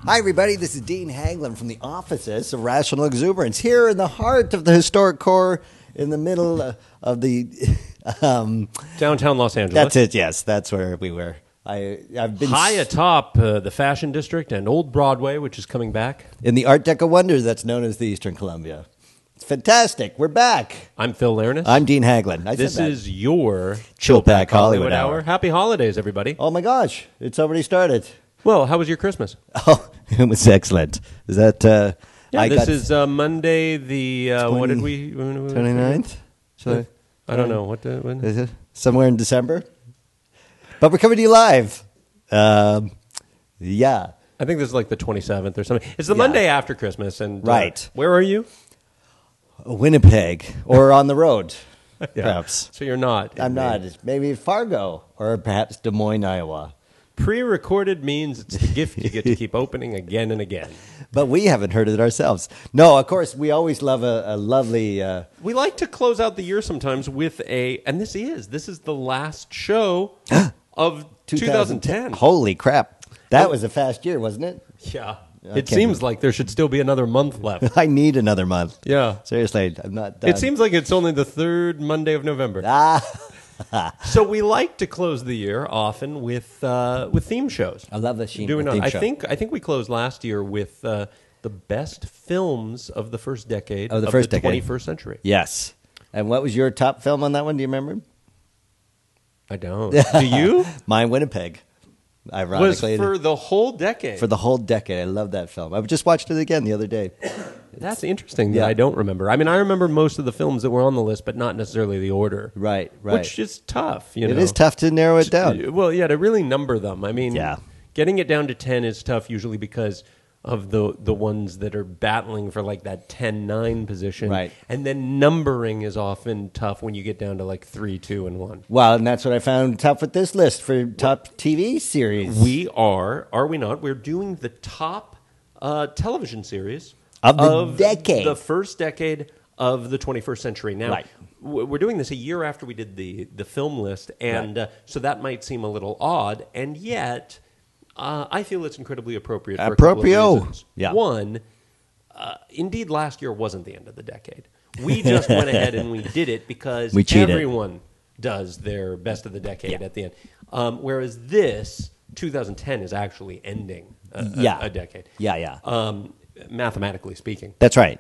Hi, everybody. This is Dean Haglin from the offices of Rational Exuberance here in the heart of the historic core in the middle of the downtown Los Angeles. That's it. Yes, that's where we were. I've been high atop the Fashion District and Old Broadway, which is coming back. In the Art Deco wonder that's known as the Eastern Columbia. It's fantastic. We're back. I'm Phil Larness. I'm Dean Haglin. This is your Chilpack Hollywood Hour. Happy holidays, everybody. Oh, my gosh. It's already started. Well, how was your Christmas? Oh, it was excellent. Is that... this is Monday, the... 29th? I don't know. When? Is it? Somewhere in December? But we're coming to you live. Yeah. I think this is like the 27th or something. It's the Monday after Christmas. And right. Where are you? Winnipeg. Or on the road, perhaps. So you're not. I'm not. Maybe Fargo. Or perhaps Des Moines, Iowa. Pre-recorded means it's the gift you get to keep opening again and again. But we haven't heard it ourselves. No, of course, we always love a lovely... We like to close out the year sometimes with and this is the last show of 2010. Holy crap. That was a fast year, wasn't it? Yeah. It seems like there should still be another month left. I need another month. Yeah. Seriously, I'm not done. It seems like it's only the third Monday of November. So we like to close the year often with theme shows. I love the theme show. I think we closed last year with the best films of the first decade of the 21st century. Yes. And what was your top film on that one? Do you remember? I don't. Do you? Mine, Winnipeg. Ironically, was for the whole decade. For the whole decade. I love that film. I just watched it again the other day. That's interesting that I don't remember. I mean, I remember most of the films that were on the list, but not necessarily the order. Right. Which is tough. It is tough to narrow it down. Well, yeah, to really number them. I mean, getting it down to 10 is tough usually because of the ones that are battling for like that 10-9 position. Right. And then numbering is often tough when you get down to like 3, 2, and 1. Well, and that's what I found tough with this list for top TV series. We are we not? We're doing the top television series of the decade. The first decade of the 21st century. Now, we're doing this a year after we did the film list, and so that might seem a little odd, and yet... I feel it's incredibly appropriate for a couple of reasons. Yeah. One, indeed, last year wasn't the end of the decade. We just went ahead and we did it because everyone does their best of the decade at the end. Whereas this, 2010, is actually ending a decade. Mathematically speaking. That's right.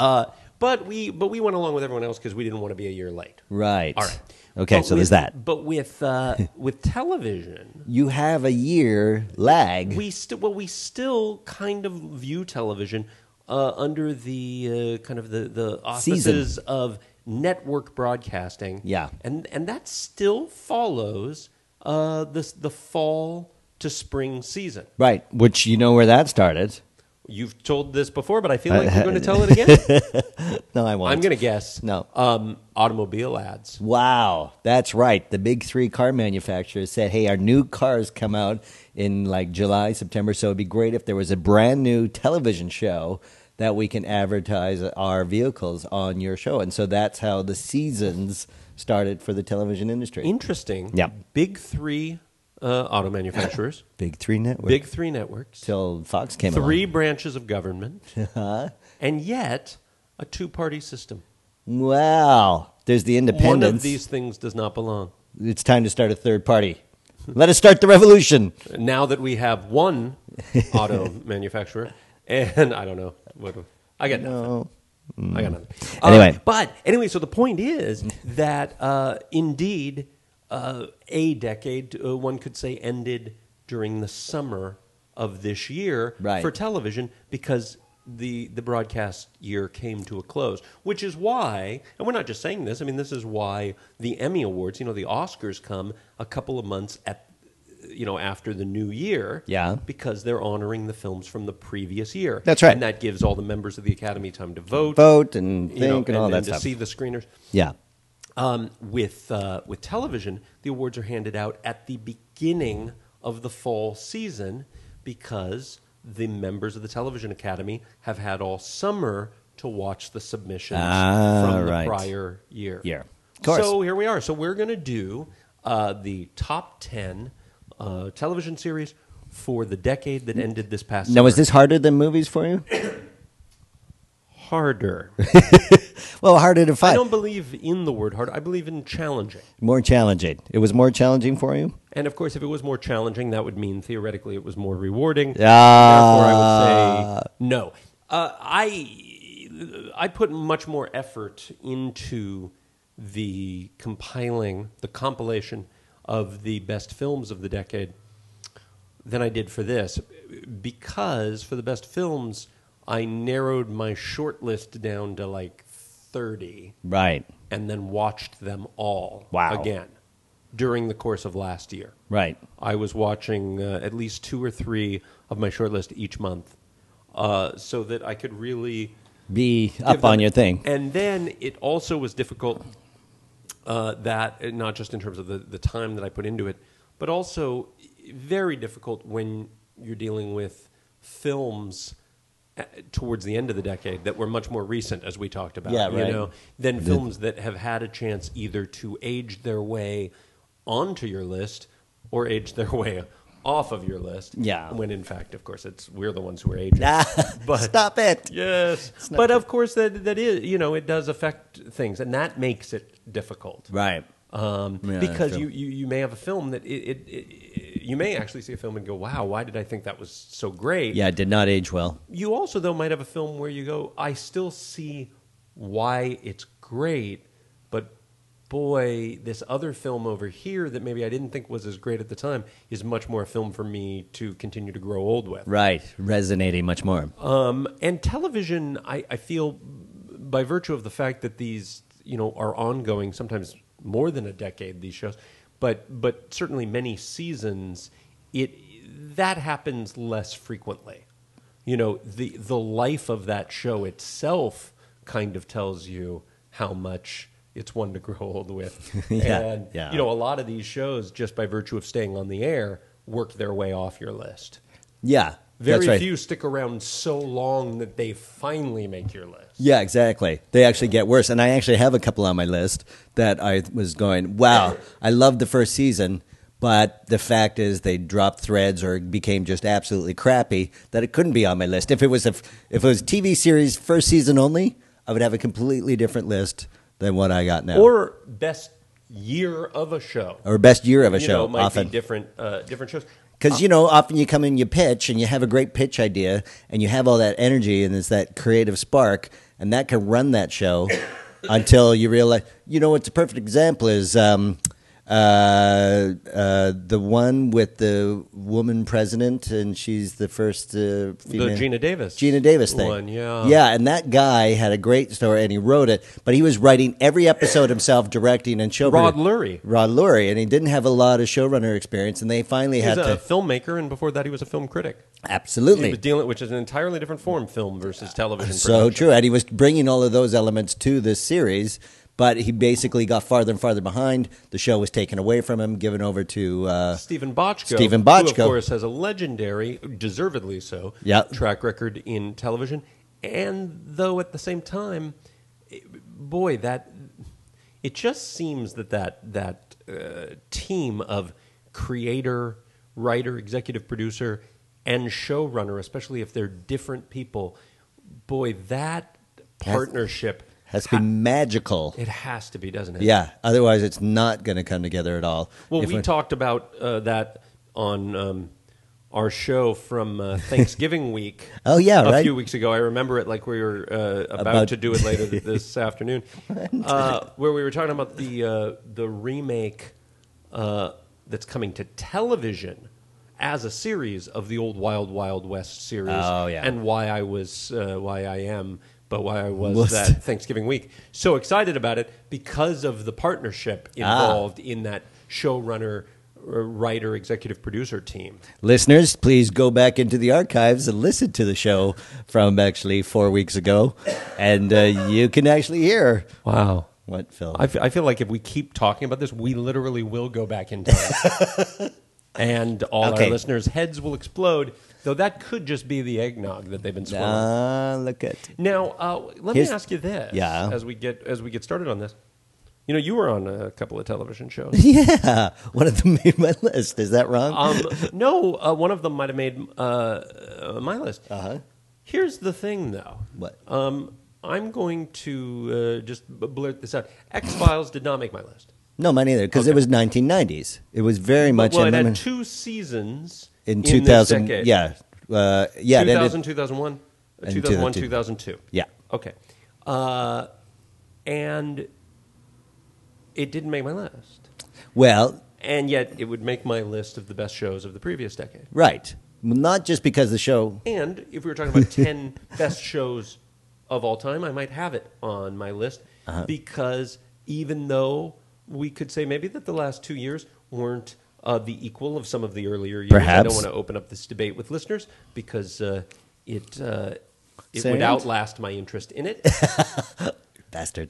But we went along with everyone else because we didn't want to be a year late. Right. All right. Okay, so there's that. But with television, you have a year lag. We still kind of view television under the kind of the auspices of network broadcasting. Yeah, and that still follows the fall to spring season. Right, which you know where that started. You've told this before, but I feel like you're going to tell it again. No, I won't. I'm going to guess. No. Automobile ads. Wow, that's right. The big three car manufacturers said, hey, our new cars come out in like July, September, so it'd be great if there was a brand new television show that we can advertise our vehicles on your show. And so that's how the seasons started for the television industry. Interesting. Yeah. Big three auto manufacturers. Big three networks. Big three networks. Till Fox came along. 3 branches of government. And yet, a two-party system. Wow. There's the independence. One of these things does not belong. It's time to start a third party. Let us start the revolution. Now that we have one auto manufacturer, and I don't know. I got nothing. I got nothing. Anyway, so the point is that indeed... a decade, one could say, ended during the summer of this year for television because the broadcast year came to a close, which is why, and we're not just saying this, I mean, this is why the Emmy Awards, the Oscars come a couple of months after the new year, because they're honoring the films from the previous year. That's right. And that gives all the members of the Academy time to vote and think and all that and stuff. to see the screeners. Yeah. With television, the awards are handed out at the beginning of the fall season because the members of the Television Academy have had all summer to watch the submissions from the prior year. Of course. So here we are. So we're going to do the top 10 television series for the decade that ended this past Now, summer. was this harder than movies for you? Harder. Well, harder to I find. don't believe in the word hard. I believe in challenging. More challenging. It was more challenging for you? And of course, if it was more challenging, that would mean theoretically it was more rewarding. Ah. Therefore, I would say no. I put much more effort into the compilation of the best films of the decade than I did for this, because for the best films, I narrowed my short list down to like 30. Right. And then watched them all Wow. again during the course of last year. Right. I was watching at least 2 or 3 of my short list each month, so that I could really Be up on your thing. And then it also was difficult, that not just in terms of the time that I put into it, but also very difficult when you're dealing with films towards the end of the decade that were much more recent, as we talked about, Yeah, right. than films that have had a chance either to age their way onto your list or age their way off of your list. Yeah. When in fact, of course, we're the ones who are aging. But stop it. Yes. But of course, that is, it does affect things, and that makes it difficult. Right. Because you may have a film that you may actually see a film and go, wow, why did I think that was so great? Yeah, it did not age well. You also, though, might have a film where you go, I still see why it's great, but boy, this other film over here that maybe I didn't think was as great at the time is much more a film for me to continue to grow old with. Right. Resonating much more. And television, I feel, by virtue of the fact that these, are ongoing, sometimes more than a decade, these shows, but certainly many seasons, that happens less frequently. The life of that show itself kind of tells you how much it's one to grow old with. Yeah. A lot of these shows, just by virtue of staying on the air, work their way off your list. Yeah. Very that's right. few stick around so long that they finally make your list. Yeah, exactly. They actually get worse. And I actually have a couple on my list that I was going, wow, I loved the first season, but the fact is they dropped threads or became just absolutely crappy that it couldn't be on my list. If it was a TV series first season only, I would have a completely different list than what I got now. Or best year of a show. Or best year of a show. It might often. be different shows. Because, often you come in, you pitch, and you have a great pitch idea, and you have all that energy, and it's that creative spark, and that can run that show until you realize, what's a perfect example is the one with the woman president, and she's the first female. The Gina Davis thing. One, yeah. Yeah, and that guy had a great story, and he wrote it, but he was writing every episode himself, directing and showrunning. Rod Lurie, and he didn't have a lot of showrunner experience, and they finally had to... He was a filmmaker, and before that he was a film critic. Absolutely. He was dealing, which is an entirely different form, film versus television So production. true, and he was bringing all of those elements to this series, but he basically got farther and farther behind. The show was taken away from him, given over to Stephen Bochco. Stephen Bochco, who, of course, has a legendary, deservedly so, track record in television. And though at the same time, it just seems that team of creator, writer, executive producer, and showrunner, especially if they're different people, that partnership has to be magical. It has to be, doesn't it? Yeah. Otherwise, it's not going to come together at all. Well, we talked about that on our show from Thanksgiving week. Oh, yeah, a few weeks ago. I remember it like we were about to do it later this afternoon, where we were talking about the remake that's coming to television as a series of the old Wild Wild West series. Oh, yeah. And why I was that Thanksgiving week so excited about it because of the partnership involved in that showrunner, writer, executive producer team. Listeners, please go back into the archives and listen to the show from actually 4 weeks ago, and you can actually hear. Wow. What, Phil? I feel like if we keep talking about this, we literally will go back in time. And all our listeners' heads will explode, though that could just be the eggnog that they've been swallowing. Look at now. Let me ask you this: Yeah. as we get started on this, You know, you were on a couple of television shows. Yeah, one of them made my list. Is that wrong? No, one of them might have made my list. Uh-huh. Here's the thing, though. What? I'm going to just blurt this out. X-Files did not make my list. No, mine either, because it was 1990s. It was very much... Well, it had 2 seasons in 2000. This decade. Yeah. 2000, 2001, And 2001, 2002. 2002. Yeah. Okay. And it didn't make my list. Well... And yet it would make my list of the best shows of the previous decade. Right. Not just because the show... And if we were talking about 10 best shows of all time, I might have it on my list because even though we could say maybe that the last 2 years weren't the equal of some of the earlier years. Perhaps. I don't want to open up this debate with listeners because it would outlast my interest in it. Bastard.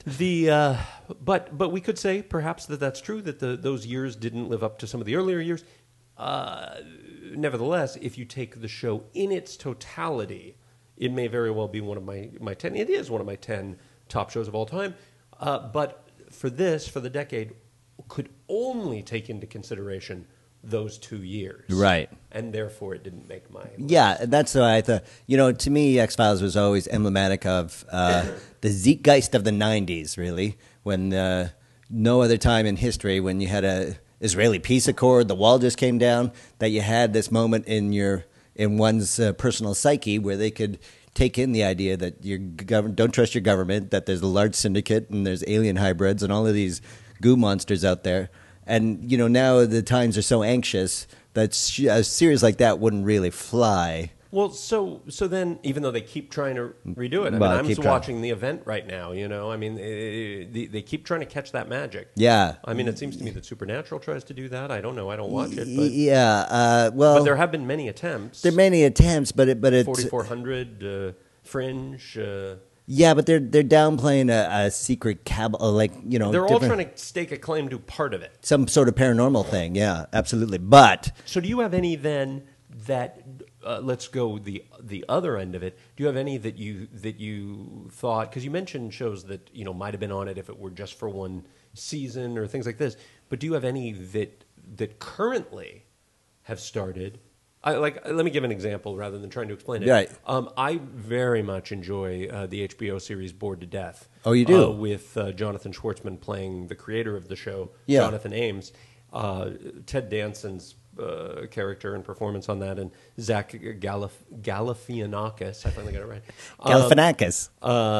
But we could say perhaps that's true, that those years didn't live up to some of the earlier years. Nevertheless, if you take the show in its totality, it may very well be one of my 10. It is one of my 10 top shows of all time. But for the decade, could only take into consideration those 2 years. Right. And therefore it didn't make my list. Yeah, that's why I thought, to me, X-Files was always emblematic of the zeitgeist of the 90s, really, when no other time in history when you had a Israeli peace accord, the wall just came down, that you had this moment in one's personal psyche where they could take in the idea that don't trust your government, that there's a large syndicate and there's alien hybrids and all of these goo monsters out there. And, now the times are so anxious that a series like that wouldn't really fly. Well, so then, even though they keep trying to redo it, Well, I'm just trying. watching The Event right now, I mean, they keep trying to catch that magic. Yeah. I mean, it seems to me that Supernatural tries to do that. I don't know. I don't watch it. But, yeah. Well, but there have been many attempts. There are many attempts, but it's 4400, Fringe. Yeah, but they're downplaying a secret cabal, They're all trying to stake a claim to part of it. Some sort of paranormal thing. Yeah, absolutely. But so, do you have any then that? Let's go the other end of it. Do you have any that you thought? Because you mentioned shows that might have been on it if it were just for one season or things like this. But do you have any that currently have started? Let me give an example rather than trying to explain it. Right. I very much enjoy the HBO series Bored to Death. Oh, you do? With Jonathan Schwartzman playing the creator of the show, Yeah. Jonathan Ames. Ted Danson's character and performance on that, and Zach Galifianakis. I finally got it right. Galifianakis.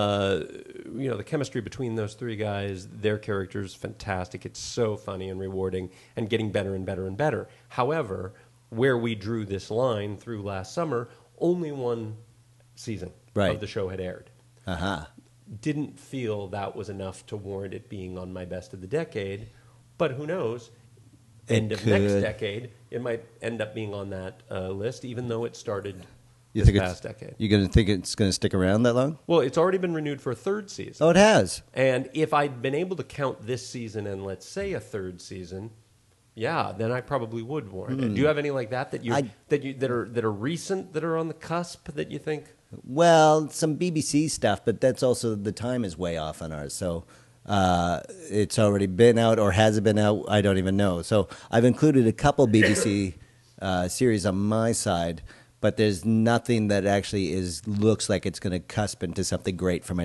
The chemistry between those three guys, their characters, fantastic. It's so funny and rewarding and getting better and better and better. However, where we drew this line through last summer, only one season of the show had aired. Didn't feel that was enough to warrant it being on my best of the decade, but who knows? End of next decade, it might end up being on that list, even though it started this past decade. You're going to think it's going to stick around that long? Well, it's already been renewed for a third season. Oh, it has. And if I'd been able to count this season and let's say a third season, yeah, then I probably would warrant it. Do you have any like that that are recent, that are on the cusp that you think? Well, some BBC stuff, but that's also the time is way off on ours. So it's already been out, or has it been out? I don't even know. So I've included a couple BBC series on my side, but there's nothing that actually looks like it's going to cusp into something great for my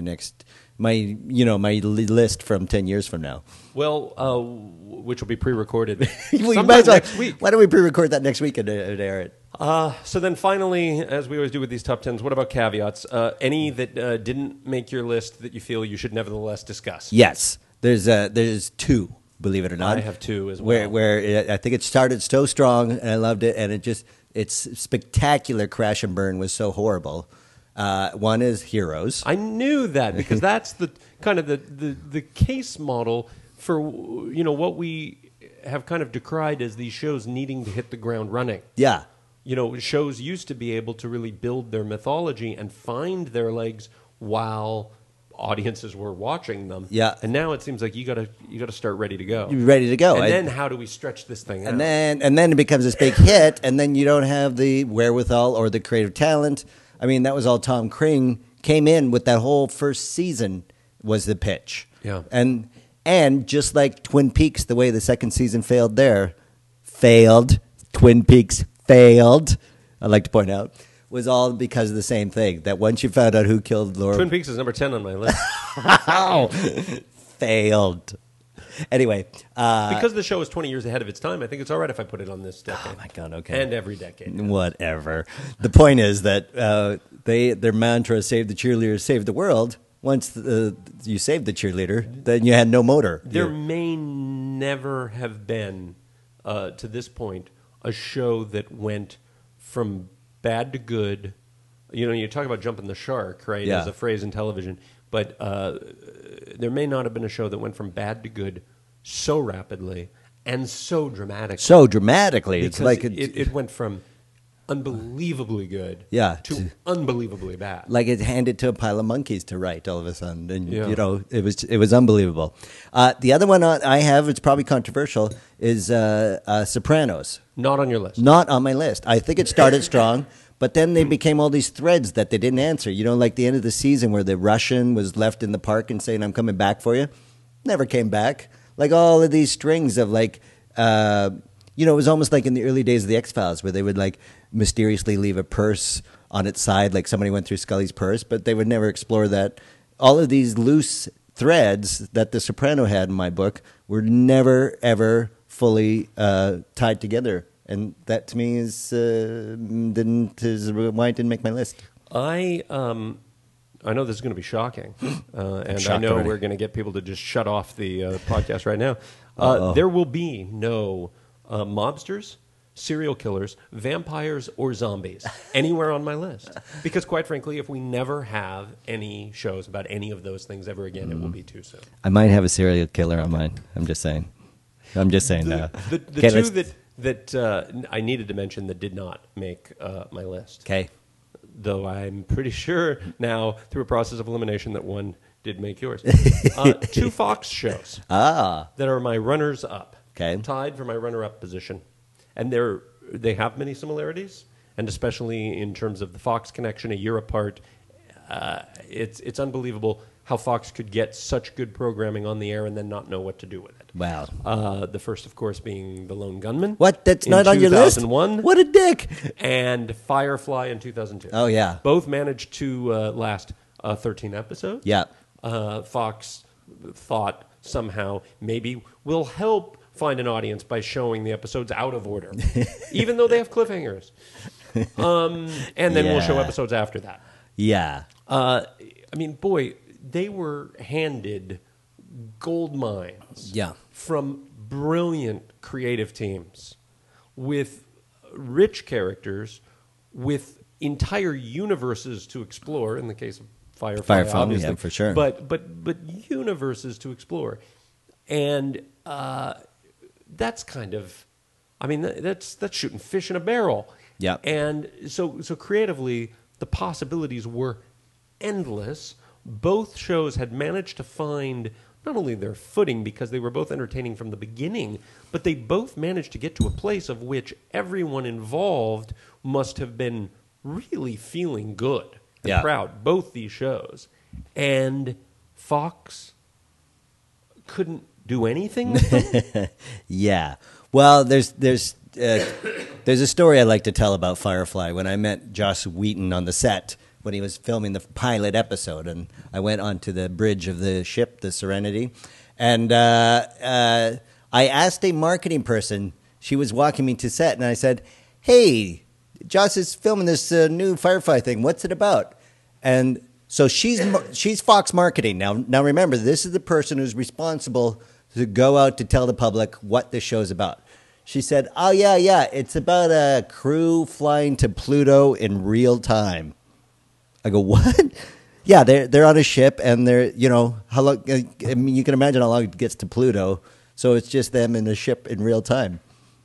list from 10 years from now. Well, which will be pre-recorded next week. Why don't we pre-record that next week and air it? So then finally, as we always do with these top tens, what about caveats? Any that didn't make your list that you feel you should nevertheless discuss? Yes. There's two, believe it or not. I have two as well. Where I think it started so strong, and I loved it, and its spectacular crash and burn was so horrible. One is Heroes. I knew that because that's the kind of the case model for what we have kind of decried as these shows needing to hit the ground running. Yeah. Shows used to be able to really build their mythology and find their legs while audiences were watching them. Yeah. And now it seems like you got to start ready to go. You're ready to go. And then how do we stretch this thing out? And then it becomes this big hit, and then you don't have the wherewithal or the creative talent. I mean, that was all Tom Kring came in with. That whole first season was the pitch. Yeah. And And just like Twin Peaks, the way the second season failed there, Twin Peaks failed, I'd like to point out, was all because of the same thing. That once you found out who killed Laura... Twin Peaks is number 10 on my list. Failed. Anyway. Because the show is 20 years ahead of its time, I think it's all right if I put it on this decade. Oh, my God, okay. And every decade. Whatever. The point is that their mantra, save the cheerleader, save the world. Once you saved the cheerleader, then you had no motor. There may never have been, to this point, a show that went from bad to good. You know, you talk about jumping the shark, right, as a phrase in television. But there may not have been a show that went from bad to good so rapidly and so dramatically. So dramatically. It's like it went from unbelievably good to unbelievably bad. Like it handed to a pile of monkeys to write all of a sudden. And, you know, it was unbelievable. The other one I have, it's probably controversial, is Sopranos. Not on your list. Not on my list. I think it started strong, but then they became all these threads that they didn't answer. You know, like the end of the season where the Russian was left in the park and saying, I'm coming back for you. Never came back. Like all of these strings of like... you know, it was almost like in the early days of the X-Files where they would like mysteriously leave a purse on its side, like somebody went through Scully's purse, but they would never explore that. All of these loose threads that The Soprano had in my book were never, ever fully tied together. And that to me is why it didn't make my list. I know this is going to be shocking, and I know already. we're going to get people to just shut off the podcast right now. There will be no mobsters, serial killers, vampires, or zombies anywhere on my list. Because quite frankly, if we never have any shows about any of those things ever again, it will be too soon. I might have a serial killer on mine. I'm just saying. The two that I needed to mention that did not make my list. Okay. Though I'm pretty sure now, through a process of elimination, that one did make yours. Two Fox shows that are my runners-up. Okay. Tied for my runner-up position. And they have many similarities, and especially in terms of the Fox connection, a year apart. It's unbelievable how Fox could get such good programming on the air and then not know what to do with it. Wow. The first, of course, being The Lone Gunman. What? That's not on your list? 2001. What a dick. And Firefly in 2002. Oh, yeah. Both managed to last 13 episodes. Yeah. Fox thought somehow maybe we'll help find an audience by showing the episodes out of order, even though they have cliffhangers. And then we'll show episodes after that. Yeah. I mean, boy, they were handed gold mines from brilliant creative teams with rich characters, with entire universes to explore, in the case of Firefly, obviously. Yeah, for sure. But universes to explore. And that's kind of, I mean, that's shooting fish in a barrel. Yeah. And so creatively, the possibilities were endless. Both shows had managed to find not only their footing because they were both entertaining from the beginning, but they both managed to get to a place of which everyone involved must have been really feeling good and proud, both these shows. And Fox couldn't do anything with them? Yeah. Well, there's a story I like to tell about Firefly. When I met Joss Whedon on the set when he was filming the pilot episode, and I went onto the bridge of the ship, the Serenity, and I asked a marketing person. She was walking me to set, and I said, "Hey, Joss is filming this new Firefly thing. What's it about?" And so she's Fox marketing. Now remember, this is the person who's responsible to go out to tell the public what this show's about. She said, "Oh, yeah, it's about a crew flying to Pluto in real time." I go, "What?" Yeah, they're on a ship, and they're, you know, how long? I mean, you can imagine how long it gets to Pluto. So it's just them in a ship in real time.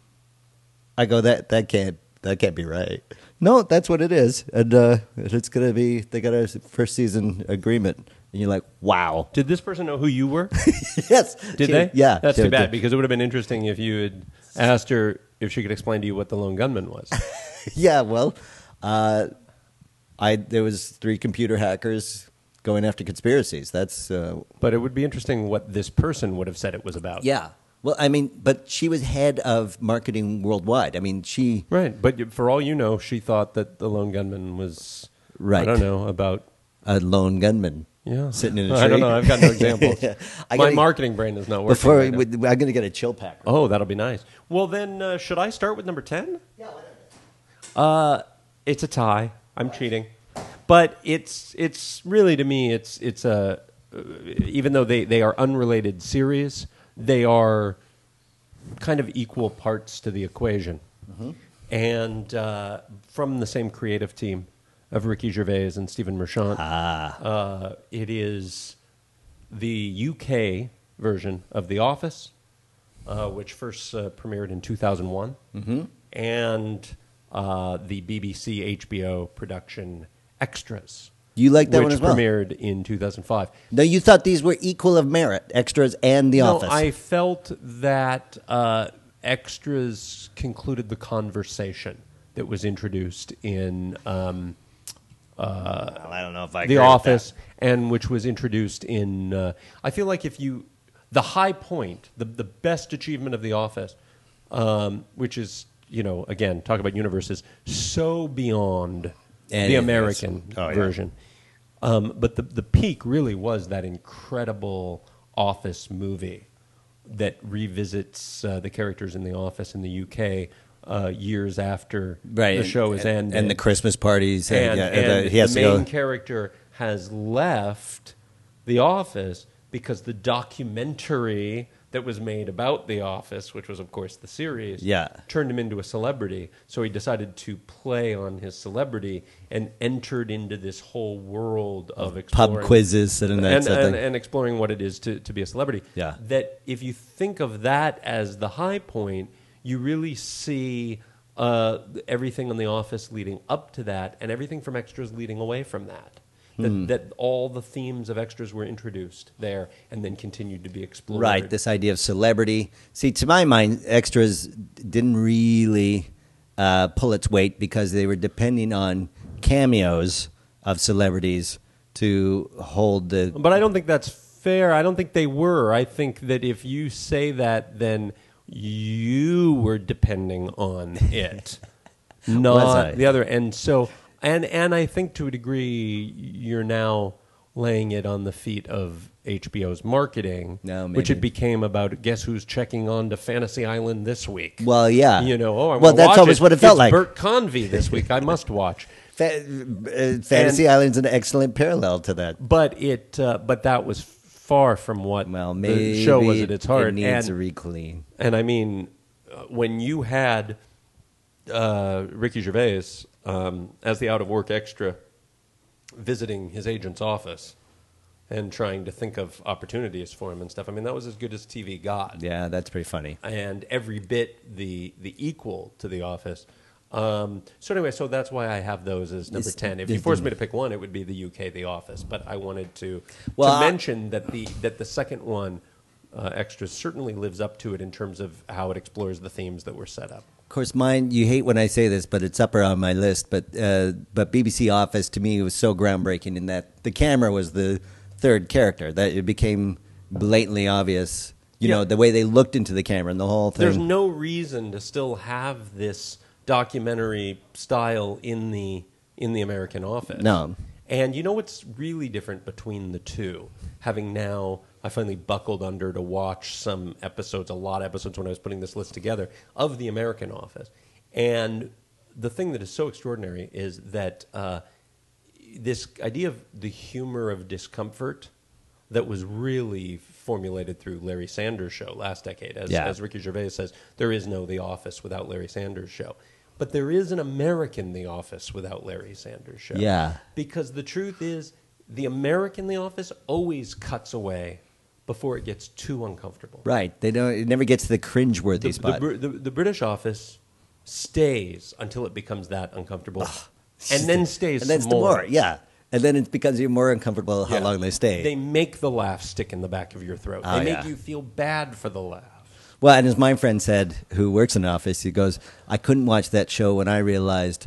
I go, that can't be right. No, that's what it is, and it's gonna be. They got a first season agreement, and you're like, wow. Did this person know who you were? Yes. Did they? Yeah. That's too bad, because it would have been interesting if you had asked her if she could explain to you what the Lone Gunman was. Yeah, well, there was 3 computer hackers going after conspiracies. That's But it would be interesting what this person would have said it was about. yeah. Well, I mean, but she was head of marketing worldwide. I mean, she Right, but for all you know, she thought that the lone gunman was, Right. I don't know, about... a lone gunman. Yeah. Sitting in a tree. I don't know. I've got no examples. Yeah. My marketing brain is not working. Before right now. I'm going to get a chill pack. Oh, that'll be nice. Well, then, should I start with number 10? Yeah, whatever. It's a tie. I'm cheating, but it's really, to me, it's a even though they are unrelated series, they are kind of equal parts to the equation, and from the same creative team of Ricky Gervais and Stephen Merchant. It is the UK version of The Office, which first premiered in 2001, and the BBC HBO production Extras. You like that which one as well? premiered in 2005. No, you thought these were equal of merit, Extras and The Office. No, I felt that Extras concluded the conversation that was introduced in I don't know if I agree The with Office, and which was introduced in. I feel like the high point, the best achievement of The Office, which is, again, talk about universes, so beyond the American version. But the peak really was that incredible Office movie that revisits the characters in The Office in the UK years after the show is ended. And the Christmas parties. And he has the to main go. character has left The Office because the documentary that was made about The Office, which was, of course, the series, turned him into a celebrity. So he decided to play on his celebrity and entered into this whole world of exploring Pub quizzes and exploring what it is to be a celebrity. Yeah. That if you think of that as the high point, you really see everything on The Office leading up to that and everything from Extras leading away from that. That all the themes of Extras were introduced there and then continued to be explored. Right, this idea of celebrity. See, to my mind, Extras didn't really pull its weight because they were depending on cameos of celebrities to hold the... But I don't think that's fair. I don't think they were. I think that if you say that, then you were depending on it, not the other. And so... And I think to a degree you're now laying it on the feet of HBO's marketing, which it became about guess who's checking on to Fantasy Island this week. Well, yeah. That's always what it felt like. Bert Convy this week. I must watch. Fantasy Island's an excellent parallel to that. But that was far from what the show was at its heart. It needs a reclean. And I mean, when you had Ricky Gervais as the out-of-work extra visiting his agent's office and trying to think of opportunities for him and stuff. I mean, that was as good as TV got. Yeah, that's pretty funny. And every bit the equal to The Office. So anyway, that's why I have those as number 10. If you forced me to pick one, it would be the UK The Office. But I wanted to mention that the second one, Extras, certainly lives up to it in terms of how it explores the themes that were set up. Of course, mine, you hate when I say this, but it's upper on my list. But BBC Office, to me, was so groundbreaking in that the camera was the third character, that it became blatantly obvious, the way they looked into the camera and the whole thing. There's no reason to still have this documentary style in the American Office. No. And you know what's really different between the two? Having now... I finally buckled under to watch some episodes, a lot of episodes when I was putting this list together, of The American Office. And the thing that is so extraordinary is that this idea of the humor of discomfort that was really formulated through Larry Sanders' Show last decade. As Ricky Gervais says, there is no The Office without Larry Sanders' Show. But there is an American The Office without Larry Sanders' Show. Yeah. Because the truth is, the American The Office always cuts away before it gets too uncomfortable. Right. It never gets to the cringeworthy spot. The British Office stays until it becomes that uncomfortable, and then stays and then some more. And then it becomes even more uncomfortable how long they stay. They make the laugh stick in the back of your throat. They make you feel bad for the laugh. Well, and as my friend said, who works in an office, he goes, I couldn't watch that show when I realized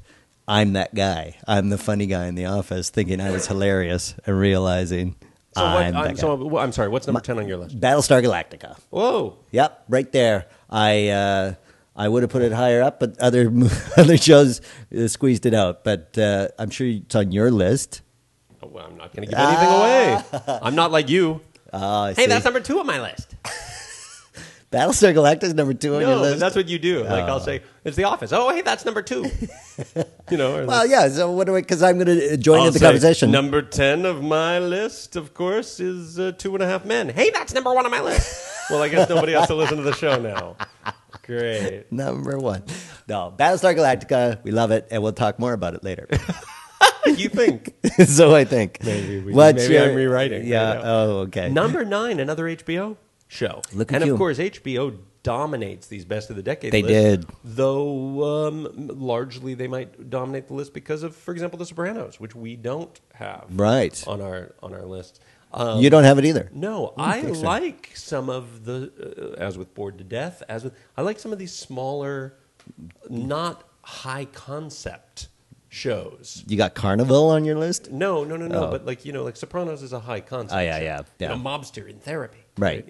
I'm that guy. I'm the funny guy in the office, thinking I was hilarious and realizing I'm sorry. What's number 10 on your list? Battlestar Galactica. Whoa. Yep, right there. I would have put it higher up, but other shows squeezed it out. But I'm sure it's on your list. Oh, well, I'm not going to give anything away. I'm not like you. Hey, that's number 2 on my list. Battlestar Galactica is number 2 on your list. That's what you do. Like I'll say, it's The Office. Oh, hey, that's number 2. Well, yeah. So what do I? Because I'm going to join in the conversation. Number 10 of my list, of course, is 2.5 Men. Hey, that's number 1 on my list. Well, I guess nobody has to listen to the show now. Great. Number 1. No, Battlestar Galactica. We love it, and we'll talk more about it later. You think? So I think. Maybe I'm rewriting. Yeah. Right. Oh, okay. Number 9, another HBO show. Look at and you. of course, HBO dominates these best of the decade They lists. did. Though largely they might dominate the list because of, for example, The Sopranos, which we don't have Right. on our list. You don't have it either. No, I like some of the, as with Bored to Death, I like some of these smaller, not high concept shows. You got Carnival on your list? No. Oh. But like Sopranos is a high concept. Oh, yeah, show. yeah. Mobster in therapy. Right.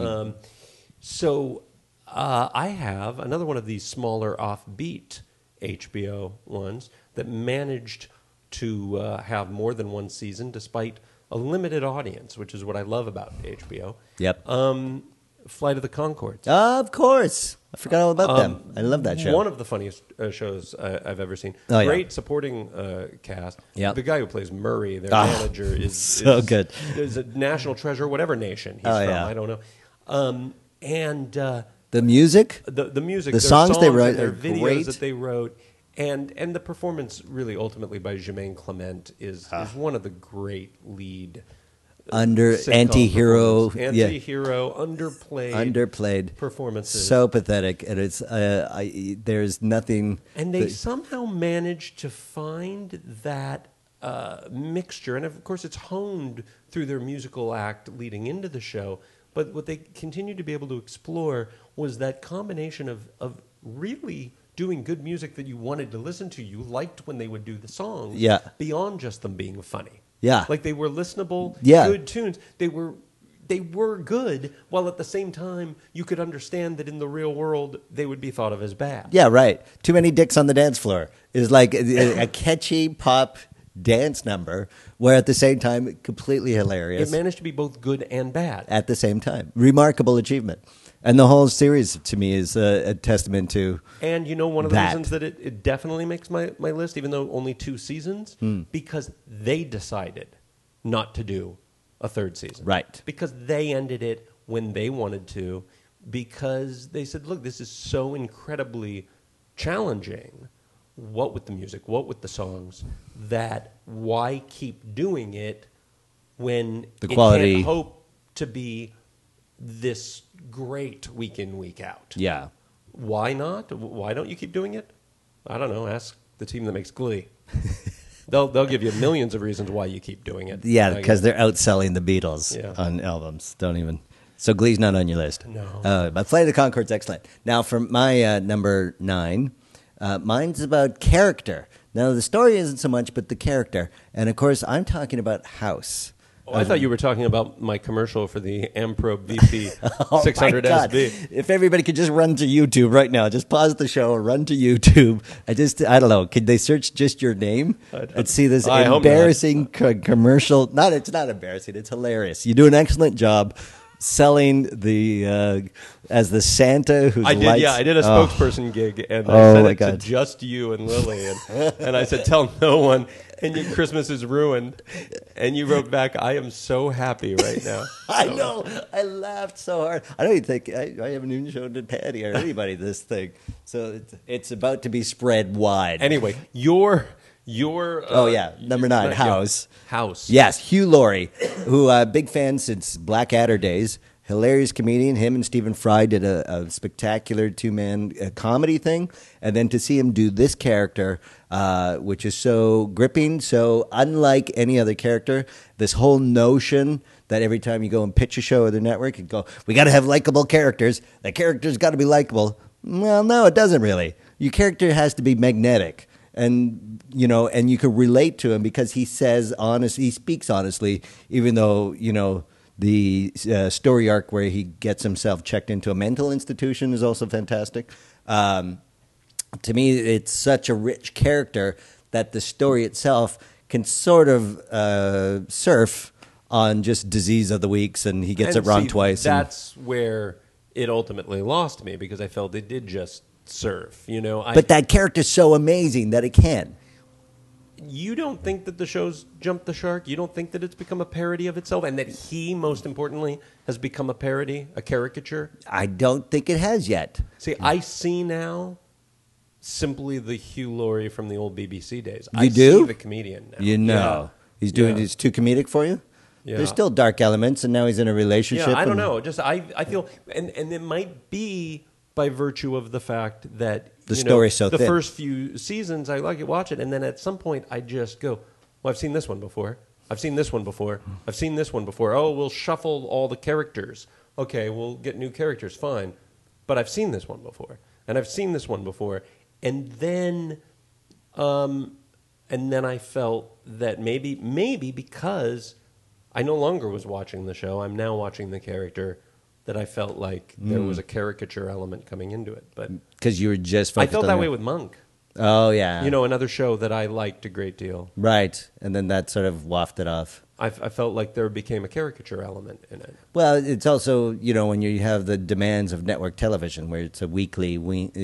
So I have another one of these smaller offbeat HBO ones that managed to have more than one season despite a limited audience, which is what I love about HBO. Yep. Flight of the Conchords. Of course. I forgot all about them. I love that show. One of the funniest shows I've ever seen. Oh, yeah. Great supporting cast. Yep. The guy who plays Murray, their manager, is so good. Is a national treasure, whatever nation he's from. Yeah. I don't know. The music? The music, The their songs they wrote and their are videos great. that they wrote, and the performance really ultimately by Jermaine Clement is one of the great lead sitcom anti-hero, anti-hero, underplayed performances. So pathetic, and it's there's nothing. And they somehow managed to find that mixture, and of course it's honed through their musical act leading into the show. But what they continued to be able to explore was that combination of really doing good music that you wanted to listen to. You liked when they would do the songs, beyond just them being funny. Yeah. Like they were listenable, Yeah. good tunes. They were good, while at the same time you could understand that in the real world they would be thought of as bad. Yeah, right. Too Many Dicks on the Dance Floor is like a catchy pop dance number, where at the same time completely hilarious. It managed to be both good and bad. At the same time. Remarkable achievement. And the whole series, to me, is a testament to And you know one of the that. reasons that it definitely makes my list, even though only 2 seasons, because they decided not to do a 3rd season. Right. Because they ended it when they wanted to, because they said, look, this is so incredibly challenging, what with the music, what with the songs, that why keep doing it when The quality- it can't hope to be this great week in, week out. Yeah. Why not? Why don't you keep doing it? I don't know. Ask the team that makes Glee. They'll give you millions of reasons why you keep doing it. Yeah, because they're outselling the Beatles on albums. Don't even. So Glee's not on your list. No. But Flight of the Conchords, excellent. Now, for my number 9, mine's about character. Now, the story isn't so much, but the character. And, of course, I'm talking about House. Oh, I thought you were talking about my commercial for the Amprobe VP 600 my God. SB. If everybody could just run to YouTube right now, just pause the show, run to YouTube. I don't know. Could they search just your name and see this I hope embarrassing commercial? It's not embarrassing. It's hilarious. You do an excellent job selling the as the Santa who's I did, lights. I did a spokesperson gig, and I Oh, said my it to God. just you and Lily, and I said, tell no one, and your Christmas is ruined. And you wrote back, I am so happy right now. I know. I laughed so hard. I don't even think I haven't even shown to Patty or anybody this thing. So it's about to be spread wide. Anyway, your number 9, House. House. Yes, Hugh Laurie, who big fan since Blackadder days. Hilarious comedian. Him and Stephen Fry did a spectacular 2-man comedy thing. And then to see him do this character, which is so gripping, so unlike any other character, this whole notion that every time you go and pitch a show or the network, you go, we got to have likable characters. The character's got to be likable. Well, no, it doesn't really. Your character has to be magnetic. and and you can relate to him because he he speaks honestly, even though the story arc where he gets himself checked into a mental institution is also fantastic. To me, it's such a rich character that the story itself can sort of surf on just disease of the weeks, and he gets it wrong twice. That's where it ultimately lost me, because I felt it did just surf. But that character's so amazing that it can. You don't think that the show's jumped the shark? You don't think that it's become a parody of itself, and that he, most importantly, has become a parody, a caricature? I don't think it has yet. See, I see now simply the Hugh Laurie from the old BBC days. You do? See the comedian now. Yeah. He's doing it's too comedic for you? Yeah. There's still dark elements, and now he's in a relationship. Yeah, I don't know. Just I feel, and it might be by virtue of the fact that the story's so the thin. First few seasons I like it, watch it, and then at some point I just go, well, I've seen this one before. I've seen this one before. I've seen this one before. Oh, we'll shuffle all the characters. Okay, we'll get new characters. Fine, but I've seen this one before, and I've seen this one before, and then I felt that maybe because I no longer was watching the show, I'm now watching the character, that I felt like there was a caricature element coming into it. But because you were just I felt that way with Monk. Oh, yeah. Another show that I liked a great deal. Right. And then that sort of wafted off. I felt like there became a caricature element in it. Well, it's also, when you have the demands of network television, where it's a weekly,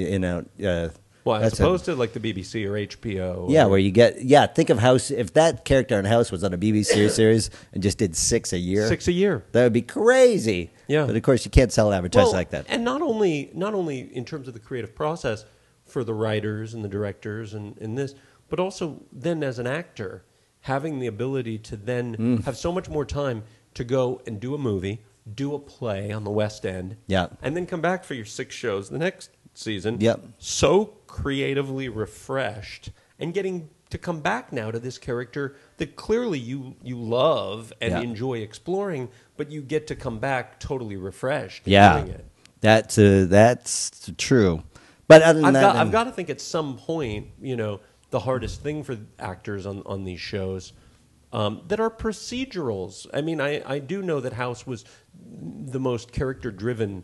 as opposed to like the BBC or HBO. Yeah, where you get, think of House. If that character in House was on a BBC series and just did 6 a year. 6 a year. That would be crazy. Yeah. But of course, you can't sell advertising like that. And not only in terms of the creative process for the writers and the directors and this, but also then as an actor, having the ability to then have so much more time to go and do a movie, do a play on the West End, and then come back for your 6 shows the next season, so creatively refreshed, and getting to come back now to this character that clearly you love and enjoy exploring, but you get to come back totally refreshed doing it. That's true. But other than I've got to think at some point, the hardest thing for actors on these shows that are procedurals. I mean, I do know that House was the most character-driven.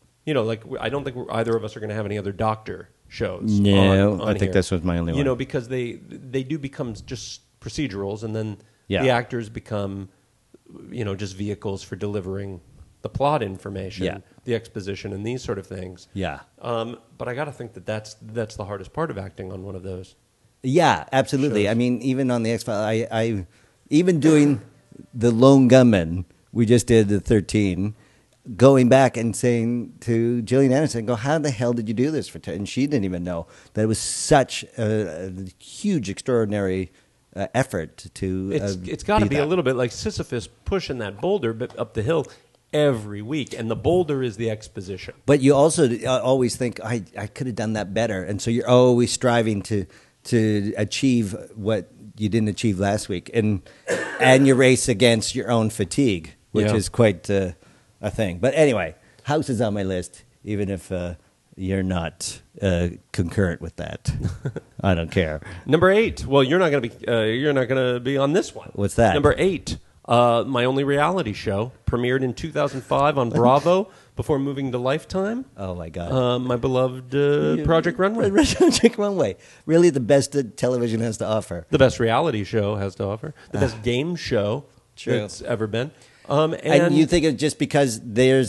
I don't think either of us are going to have any other doctor shows. No, on I think this was my only one. Because they do become just procedurals, and then the actors become, just vehicles for delivering the plot information, the exposition, and these sort of things. Yeah. But I got to think that that's the hardest part of acting on one of those. Yeah, absolutely. Shows. I mean, even on the X-Files, I even doing the Lone Gunman, we just did the 13. Going back and saying to Gillian Anderson, how the hell did you do this for 10? And she didn't even know that it was such a huge, extraordinary effort to. It's got to be a little bit like Sisyphus pushing that boulder up the hill every week, and the boulder is the exposition. But you also always think, I could have done that better, and so you're always striving to achieve what you didn't achieve last week, and you race against your own fatigue, which is quite a thing. But anyway, House is on my list, even if you're not concurrent with that. I don't care. Number 8. Well, you're not going to be on this one. What's that? Number 8. My only reality show premiered in 2005 on Bravo before moving to Lifetime. Oh my God! My beloved Project Runway. Project Runway, really the best that television has to offer. The best reality show has to offer. The best game show that's ever been. And you think it's just because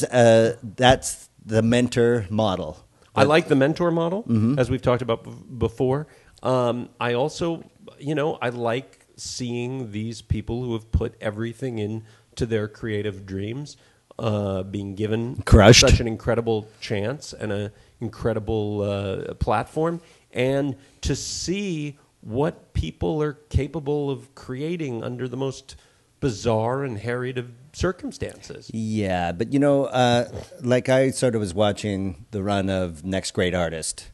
that's the mentor model. I like the mentor model, as we've talked about before. I also, I like seeing these people who have put everything into their creative dreams being given such an incredible chance and an incredible platform, and to see what people are capable of creating under the most bizarre and harried of circumstances. Yeah, but like I sort of was watching the run of Next Great Artist,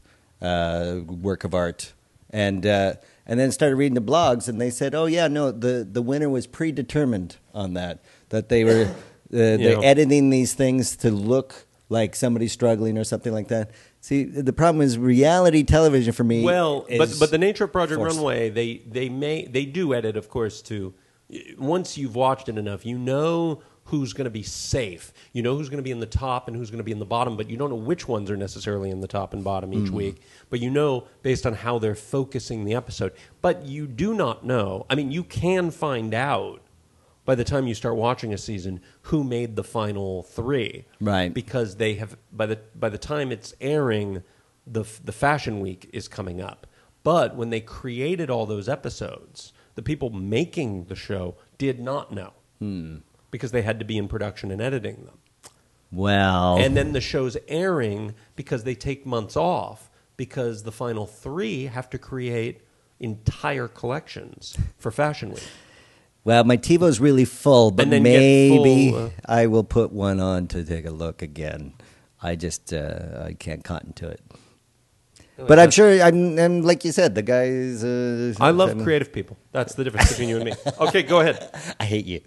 work of art, and then started reading the blogs, and they said, "Oh yeah, no, the winner was predetermined on that they were they're editing these things to look like somebody's struggling or something like that." See, the problem is reality television for me. Well, but the nature of Project forced. Runway, they do edit, of course, to once you've watched it enough, you know who's going to be safe. You know who's going to be in the top and who's going to be in the bottom, but you don't know which ones are necessarily in the top and bottom each week. But you know based on how they're focusing the episode. But you do not know. I mean, you can find out by the time you start watching a season who made the final 3. Right. Because they have by the time it's airing, the fashion week is coming up. But when they created all those episodes, the people making the show did not know. Because they had to be in production and editing them. Well. And then the show's airing because they take months off because the final 3 have to create entire collections for Fashion Week. Well, my TiVo's really full, but And then maybe get full, I will put one on to take a look again. I just I can't cotton to it. But I'm sure, I'm like you said, the guys... I love creative people. That's the difference between you and me. Okay, go ahead. I hate you.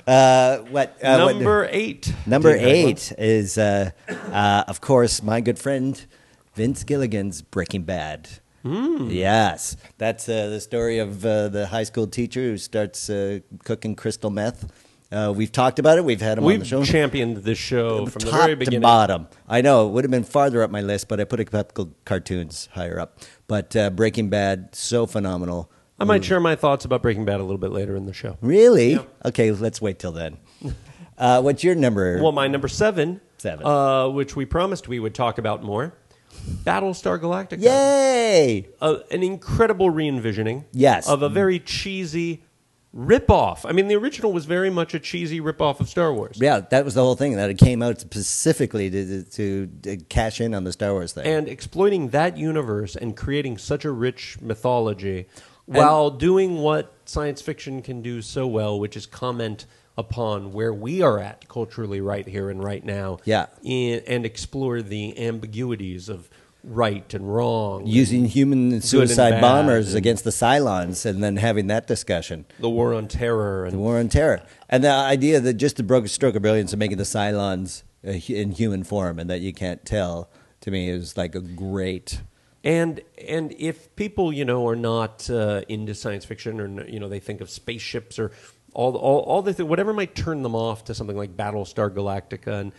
Number 8. Number 8 is, of course, my good friend Vince Gilligan's Breaking Bad. Yes. That's the story of the high school teacher who starts cooking crystal meth. We've talked about it. We've had him on the show. We've championed this show from the Top very beginning. to bottom. I know. It would have been farther up my list, but I put a couple cartoons higher up. But Breaking Bad, so phenomenal. I might share my thoughts about Breaking Bad a little bit later in the show. Really? Yeah. Okay, let's wait till then. What's your number? Well, my number 7, 7. which we promised we would talk about more, Battlestar Galactica. Yay! An incredible re-envisioning Yes. of a very cheesy rip-off. I mean, the original was very much a cheesy rip-off of Star Wars. Yeah, that was the whole thing, that it came out specifically to cash in on the Star Wars thing. And exploiting that universe and creating such a rich mythology while doing what science fiction can do so well, which is comment upon where we are at culturally right here and right now. Yeah. And explore the ambiguities of right and wrong. Using human suicide bad bombers and- against the Cylons and then having that discussion. The war on terror. The And war on terror. And the idea that just the stroke of brilliance of making the Cylons in human form and that you can't tell, to me, is like a great... And if people, are not into science fiction or, they think of spaceships or all the whatever might turn them off to something like Battlestar Galactica and,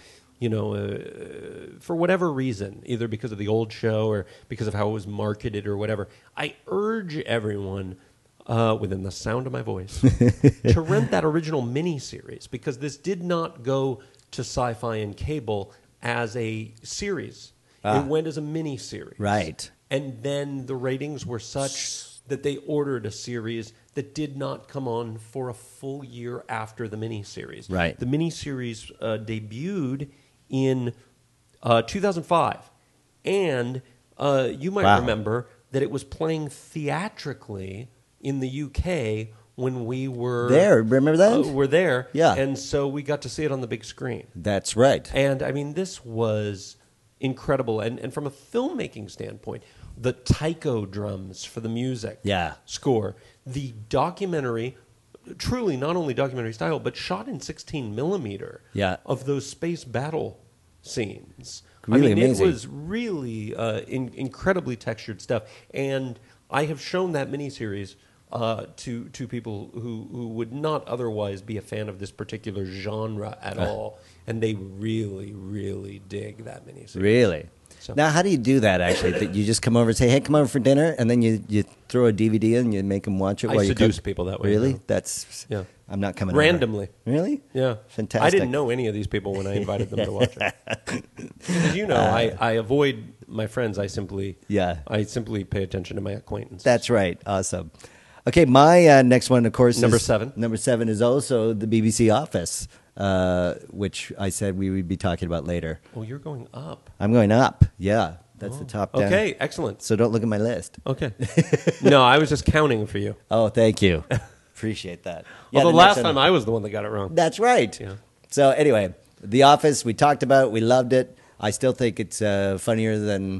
for whatever reason, either because of the old show or because of how it was marketed or whatever, I urge everyone within the sound of my voice to rent that original miniseries because this did not go to Sci-Fi and cable as a series. It went as a miniseries. Right. And then the ratings were such that they ordered a series that did not come on for a full year after the miniseries. Right. The miniseries debuted in 2005. And you might remember that it was playing theatrically in the UK when we were... There, remember that? Were there. Yeah. And so we got to see it on the big screen. That's right. And, I mean, this was incredible. And from a filmmaking standpoint, the taiko drums for the music score, the documentary, truly not only documentary style, but shot in 16 millimeter of those space battle scenes. Really It amazing. was really incredibly textured stuff. And I have shown that miniseries to people who would not otherwise be a fan of this particular genre at all, and they really, really dig that miniseries. Really? So. Now, how do you do that, actually? That you just come over and say, hey, come over for dinner, and then you throw a DVD in and you make them watch it while you cook? I seduce people that way. Really? Now. That's... Yeah. I'm not coming randomly. Over. Really? Yeah. Fantastic. I didn't know any of these people when I invited them to watch it. As I avoid my friends. I simply pay attention to my acquaintances. That's right. Awesome. Okay, my next one, of course, Number is... 7. Number 7 is also the BBC Office, which I said we would be talking about later. Oh, you're going up. I'm going up, yeah. That's the top down. Okay, excellent. So don't look at my list. Okay. No, I was just counting for you. Oh, thank you. Appreciate that. Yeah, Although last time I was the one that got it wrong. That's right. Yeah. So anyway, The Office, we talked about it. We loved it. I still think it's funnier than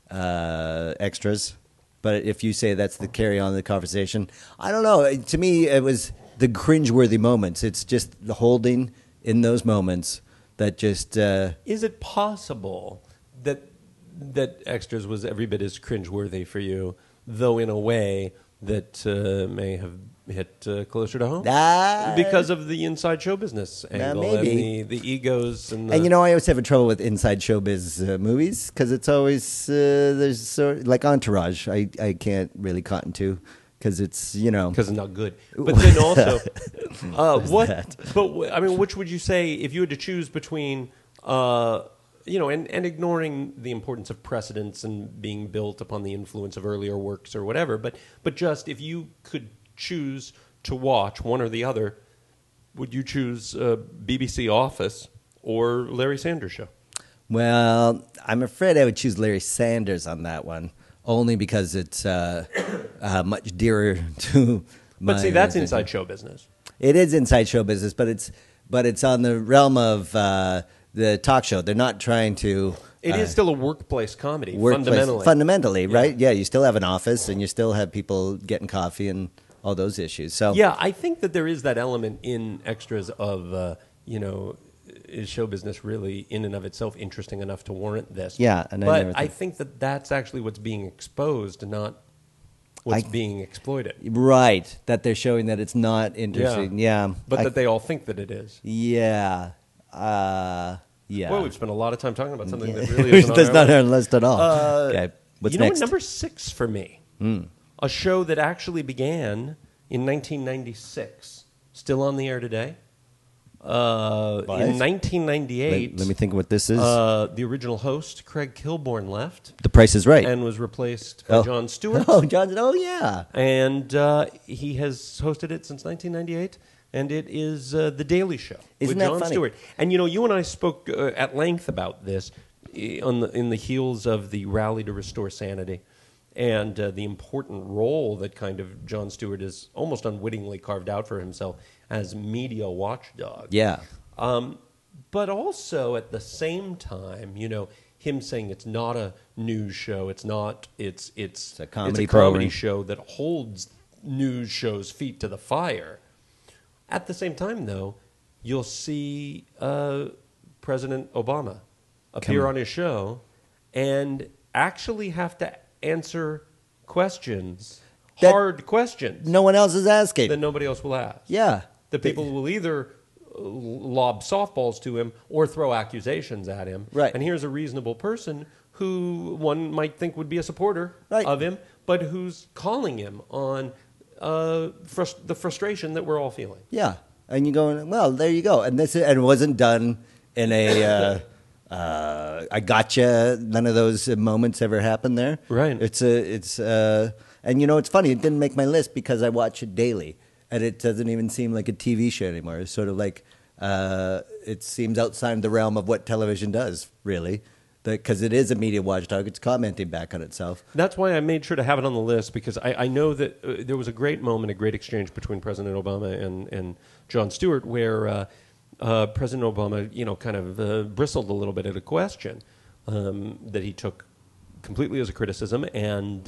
Extras. But if you say that's the carry on the conversation, I don't know. To me, it was the cringeworthy moments. It's just the holding in those moments that just... Is it possible that that Extras was every bit as cringeworthy for you, though in a way that may have hit closer to home because of the inside show business angle and the egos and and I always have trouble with inside showbiz movies because it's always there's sort of, like Entourage. I can't really cotton to because it's because it's not good. But then also But I mean, which would you say if you had to choose between and ignoring the importance of precedents and being built upon the influence of earlier works or whatever, but just if you could choose to watch one or the other, would you choose BBC Office or Larry Sanders Show? Well, I'm afraid I would choose Larry Sanders on that one, only because it's much dearer to my... But see, that's inside show business. It is inside show business, but it's on the realm of the talk show. They're not trying to... It is still a workplace comedy, fundamentally, right? Yeah, you still have an office, and you still have people getting coffee and all those issues. So yeah, I think that there is that element in Extras of, is show business really in and of itself interesting enough to warrant this? Yeah. But I think that that's actually what's being exposed, not what's being exploited. Right, that they're showing that it's not interesting. Yeah. But that they all think that it is. Yeah. Yeah. Well, we've spent a lot of time talking about something that really isn't on not on our list at all. Okay, what's next? Number 6 for me, a show that actually began in 1996, still on the air today. In 1998... Let me think what this is. The original host, Craig Kilborn, left. The Price is Right. And was replaced by Jon Stewart. Oh, yeah. And he has hosted it since 1998. And it is The Daily Show with Jon Stewart. And you and I spoke at length about this in the heels of the rally to restore sanity, and the important role that kind of Jon Stewart has almost unwittingly carved out for himself as media watchdog. Yeah. But also at the same time, him saying it's not a news show, it's a comedy show that holds news shows' feet to the fire. At the same time, though, you'll see President Obama appear on his show and actually have to answer questions, hard questions. No one else is asking. That nobody else will ask. Yeah. The people will either lob softballs to him or throw accusations at him. Right. And here's a reasonable person who one might think would be a supporter of him, but who's calling him on... the frustration that we're all feeling. Yeah, and you're going, well, there you go. And it wasn't done in a I gotcha. None of those moments ever happened there. Right. And it's funny. It didn't make my list because I watch it daily, and it doesn't even seem like a TV show anymore. It's sort of like it seems outside the realm of what television does, really. Because it is a media watchdog, it's commenting back on itself. That's why I made sure to have it on the list, because I know that there was a great moment, a great exchange between President Obama and Jon Stewart, where President Obama, kind of bristled a little bit at a question that he took completely as a criticism, and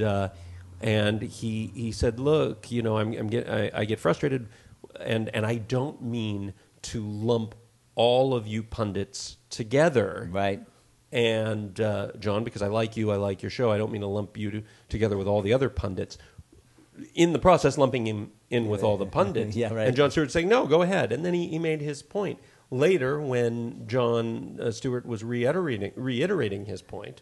he said, "Look, I get frustrated, and I don't mean to lump all of you pundits together, right." And John, because I like you, I like your show, I don't mean to lump you together with all the other pundits. In the process, lumping him in with all the pundits. Yeah, right. And Jon Stewart saying, no, go ahead. And then he made his point. Later, when Jon Stewart was reiterating his point,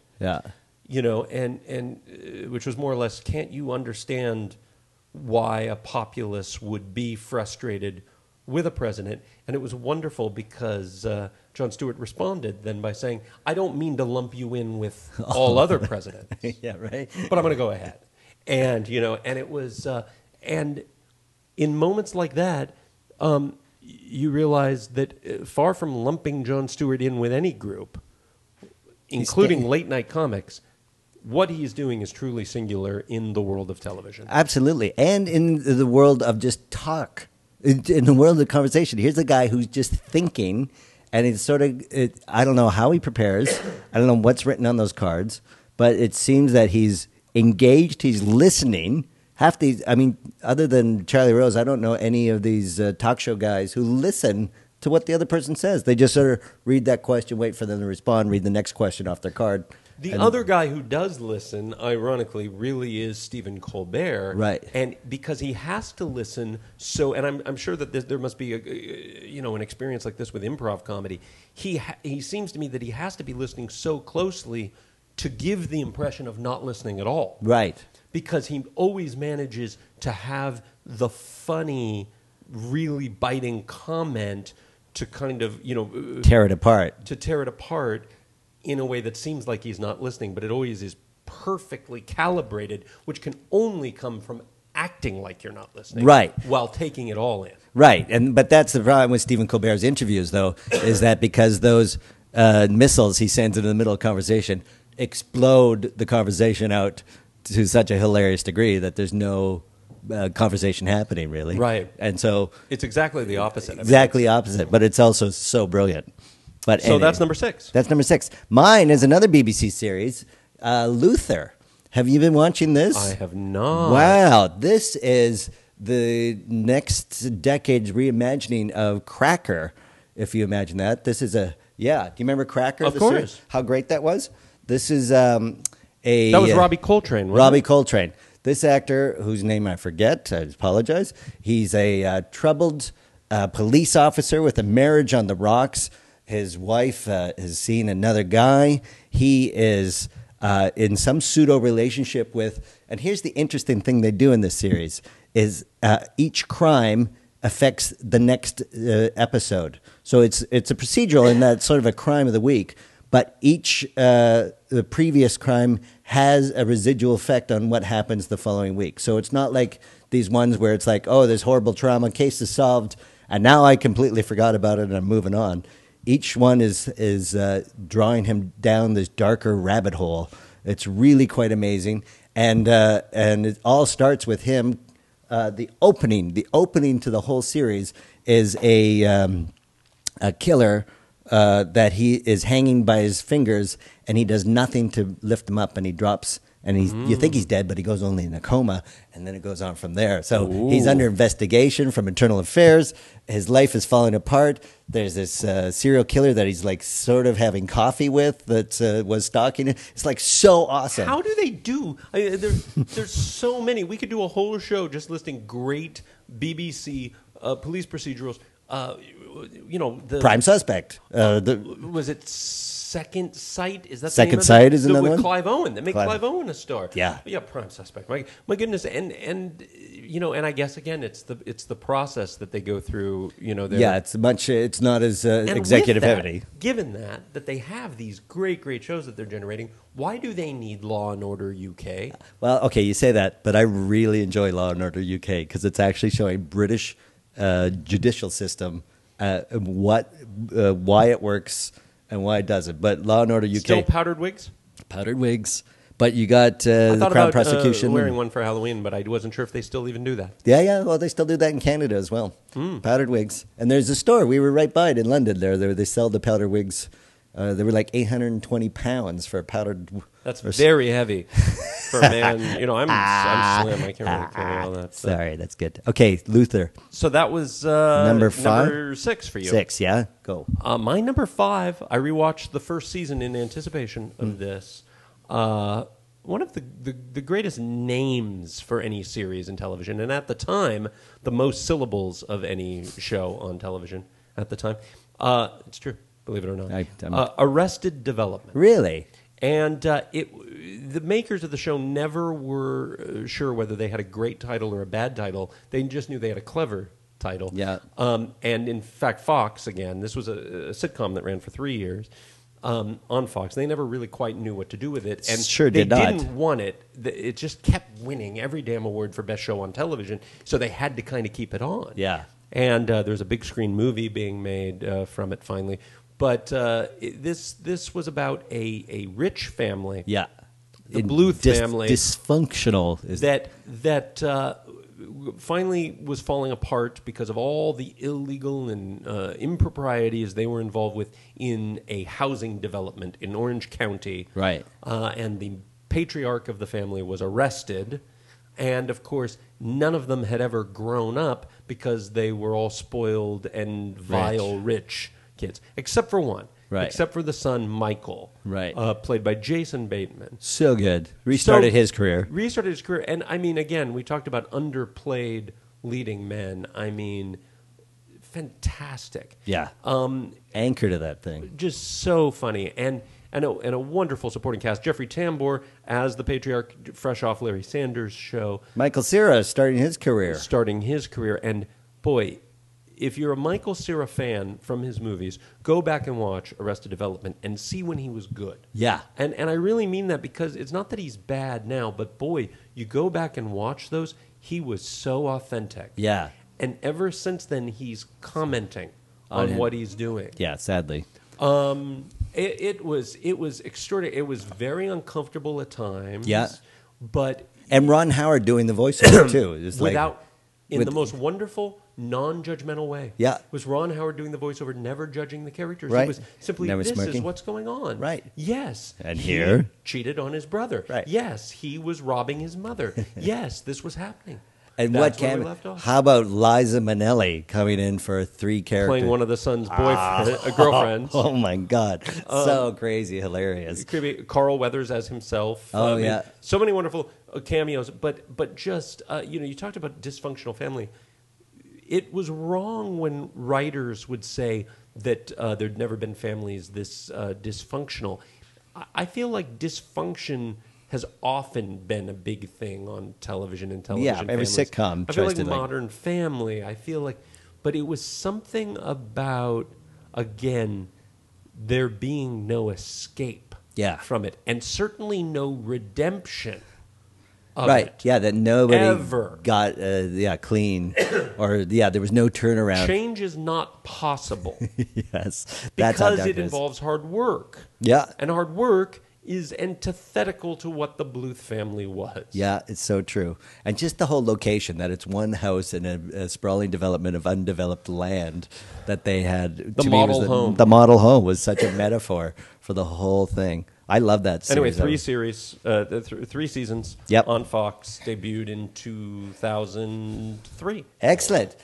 and which was more or less, can't you understand why a populace would be frustrated with a president? And it was wonderful because Jon Stewart responded then by saying, I don't mean to lump you in with all other presidents. Yeah, right. But I'm going to go ahead. And, and it was, and in moments like that, you realize that far from lumping Jon Stewart in with any group, including late night comics, what he's doing is truly singular in the world of television. Absolutely. And in the world of just talk. In the world of conversation, here's a guy who's just thinking, and it's sort of, I don't know how he prepares. I don't know what's written on those cards, but it seems that he's engaged, he's listening. Half these, other than Charlie Rose, I don't know any of these talk show guys who listen to what the other person says. They just sort of read that question, wait for them to respond, read the next question off their card. The other guy who does listen, ironically, really is Stephen Colbert, right? And because he has to listen, and I'm sure that there must be an experience like this with improv comedy. He seems to me that he has to be listening so closely to give the impression of not listening at all, right? Because he always manages to have the funny, really biting comment to kind of tear it apart. In a way that seems like he's not listening, but it always is perfectly calibrated, which can only come from acting like you're not listening, right? While taking it all in, right. But that's the problem with Stephen Colbert's interviews, though, is that because those missiles he sends into the middle of conversation explode the conversation out to such a hilarious degree that there's no conversation happening, really, right? And so it's exactly the opposite. Exactly opposite, but it's also so brilliant. But so anyway, that's number 6. That's number 6. Mine is another BBC series, Luther. Have you been watching this? I have not. Wow, this is the next decade's reimagining of Cracker. If you imagine that, this is do you remember Cracker? Of course. Series? How great that was. This is that was Robbie Coltrane. Wasn't Robbie it? Coltrane. This actor, whose name I forget, I apologize. He's a troubled police officer with a marriage on the rocks. His wife has seen another guy. He is in some pseudo relationship with, and here's the interesting thing they do in this series, is each crime affects the next episode. So it's a procedural in that sort of a crime of the week, but each the previous crime has a residual effect on what happens the following week. So it's not like these ones where it's like, oh, there's horrible trauma, case is solved, and now I completely forgot about it and I'm moving on. Each one is drawing him down this darker rabbit hole. It's really quite amazing, and it all starts with him. The opening to the whole series is a killer that he is hanging by his fingers, and he does nothing to lift him up, and he drops. And you think he's dead, but he goes only in a coma, and then it goes on from there. So he's under investigation from Internal Affairs. His life is falling apart. There's this serial killer that he's like sort of having coffee with that was stalking him. It's like so awesome. How do they do? There's so many. We could do a whole show just listing great BBC police procedurals. The Prime Suspect. Was it Second Sight? Is that Second the Sight? Is another with one? Clive Owen. That make Clive Owen a star. Yeah, Prime Suspect. My goodness, and I guess again, it's the process that they go through. It's not as executive heavy. Given that they have these great shows that they're generating, why do they need Law and Order UK? Well, okay, you say that, but I really enjoy Law and Order UK because it's actually showing British judicial system, why it works and why it doesn't. But Law and Order UK still powdered wigs. Powdered wigs, but you got the Crown prosecution wearing one for Halloween, but I wasn't sure if they still even do that. Yeah. Well, they still do that in Canada as well. Powdered wigs, and there's a store we were right by it in London. There they sell the powdered wigs. They were like £820 for a powdered. That's very heavy for a man. I'm slim. I can't really carry all that stuff. Sorry, that's good. Okay, Luther. So that was number 5? Number 6 for you. 6, yeah. Go. My number 5, I rewatched the first season in anticipation of this. One of the greatest names for any series in television, and at the time, the most syllables of any show on television at the time. It's true. Believe it or not. Arrested Development. Really? And the makers of the show never were sure whether they had a great title or a bad title. They just knew they had a clever title. Yeah. And in fact, Fox, again, this was a sitcom that ran for 3 years on Fox. They never really quite knew what to do with it. And they didn't want it. It just kept winning every damn award for best show on television. So they had to kind of keep it on. Yeah. And there's a big screen movie being made from it finally. But this was about a rich family. Yeah. The Bluth family. Dysfunctional. That finally was falling apart because of all the illegal and improprieties they were involved with in a housing development in Orange County. Right. And the patriarch of the family was arrested. And, of course, none of them had ever grown up because they were all spoiled and vile rich kids, except for one. Right. except for the son, Michael, Right. Played by Jason Bateman. So good. Restarted his career. Restarted his career. And I mean, again, we talked about underplayed leading men. I mean, fantastic. Yeah. Anchor to that thing. Just so funny. And a wonderful supporting cast. Jeffrey Tambor as the patriarch, fresh off Larry Sanders' show. Michael Cera starting his career. And boy, if you're a Michael Cera fan from his movies, go back and watch Arrested Development and see when he was good. Yeah. And I really mean that because it's not that he's bad now, but boy, you go back and watch those, he was so authentic. Yeah. And ever since then, he's commenting on what he's doing. Yeah, sadly. It was extraordinary. It was very uncomfortable at times. Yeah. But And Ron Howard doing the voiceover, too. It's the most wonderful, non-judgmental way. Yeah. Was Ron Howard doing the voiceover, never judging the characters. Right. It was simply, Never this smirking. is what's going on. Right. Yes. And he here? cheated on his brother. Right. Yes. He was robbing his mother. Yes. This was happening. And That's where we left off. how about Liza Minnelli coming in for 3 characters? Playing one of the son's girlfriends. Oh, my God. So crazy, hilarious. Carl Weathers as himself. Oh, yeah. So many wonderful cameos. But just, you talked about dysfunctional family. It was wrong when writers would say that there'd never been families this dysfunctional. I feel like dysfunction has often been a big thing on television and television. Yeah, every families. sitcom I feel tries like to, Modern Family. I feel like, but it was something about, again, there being no escape from it, and certainly no redemption. Right, it. yeah, that nobody Ever. got clean, or there was no turnaround. Change is not possible. Yes, that's how because dark it is. involves hard work. Yeah, And hard work is antithetical to what the Bluth family was. yeah, it's so true. And just the whole location, that it's one house in a sprawling development of undeveloped land that they had. The model home. The model home was such a metaphor for the whole thing. I love that series. Anyway, 3 seasons Yep. on Fox, debuted in 2003. Excellent.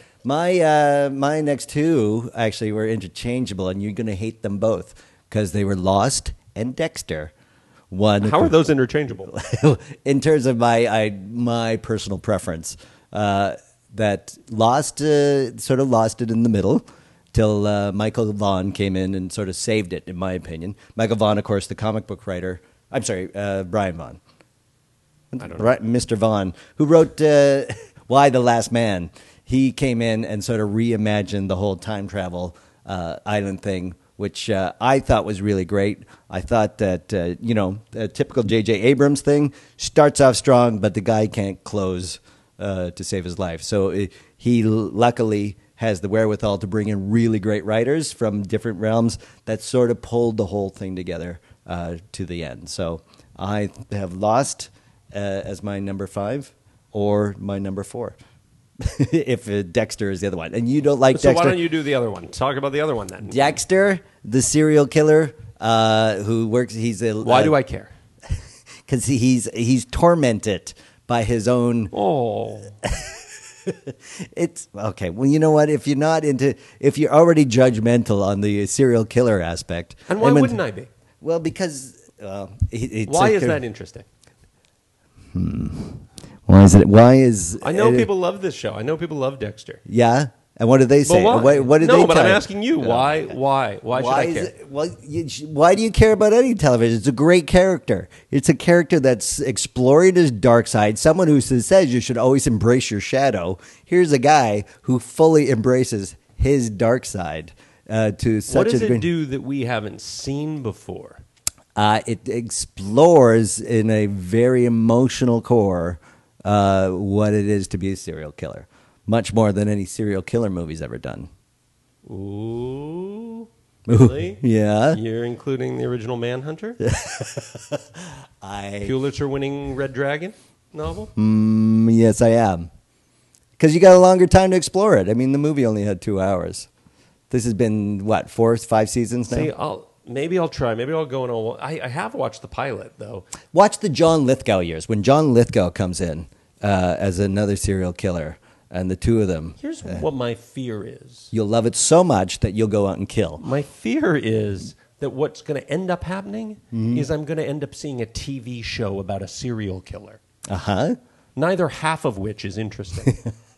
My next 2 actually were interchangeable, and you're going to hate them both because they were Lost and Dexter. How are those interchangeable? In terms of my personal preference, that Lost sort of lost it in the middle till Michael Vaughn came in and sort of saved it, in my opinion. Michael Vaughn, of course, the comic book writer. I'm sorry, Brian Vaughn. I don't know. Right, Mr. Vaughn, who wrote Why the Last Man. He came in and sort of reimagined the whole time travel island thing, which I thought was really great. I thought that, the typical J.J. Abrams thing starts off strong, but the guy can't close to save his life. So he luckily has the wherewithal to bring in really great writers from different realms that sort of pulled the whole thing together to the end. So I have Lost as my number 5 or my number 4. If Dexter is the other one. And you don't like So Dexter. why don't you do the other one? Talk about the other one then. Dexter, the serial killer who works. Why do I care? Because he's tormented by his own. Oh. It's okay. Well, you know what? If you're already judgmental on the serial killer aspect, And why wouldn't I be? Well, because Why is that interesting? Why is it? Why is I know people love this show. I know people love Dexter. Yeah. And what do they say? But why? What did no, they but tell I'm you? asking you. Why? Why should I care? Why do you care about any television? It's a great character. It's a character that's exploring his dark side. Someone who says you should always embrace your shadow. Here's a guy who fully embraces his dark side to such What does a degree. it do that we haven't seen before? It explores in a very emotional core what it is to be a serial killer. Much more than any serial killer movie's ever done. Ooh. Really? Yeah. You're including the original Manhunter? Pulitzer-winning Red Dragon novel? Yes, I am. Because you got a longer time to explore it. I mean, the movie only had 2 hours. This has been, 4, 5 seasons now? See, maybe I'll try. Maybe I'll go and I have watched the pilot, though. Watch the John Lithgow years. When John Lithgow comes in as another serial killer, and the two of them. Here's what my fear is. You'll love it so much that you'll go out and kill. My fear is that what's going to end up happening is I'm going to end up seeing a TV show about a serial killer. Uh-huh. Neither half of which is interesting.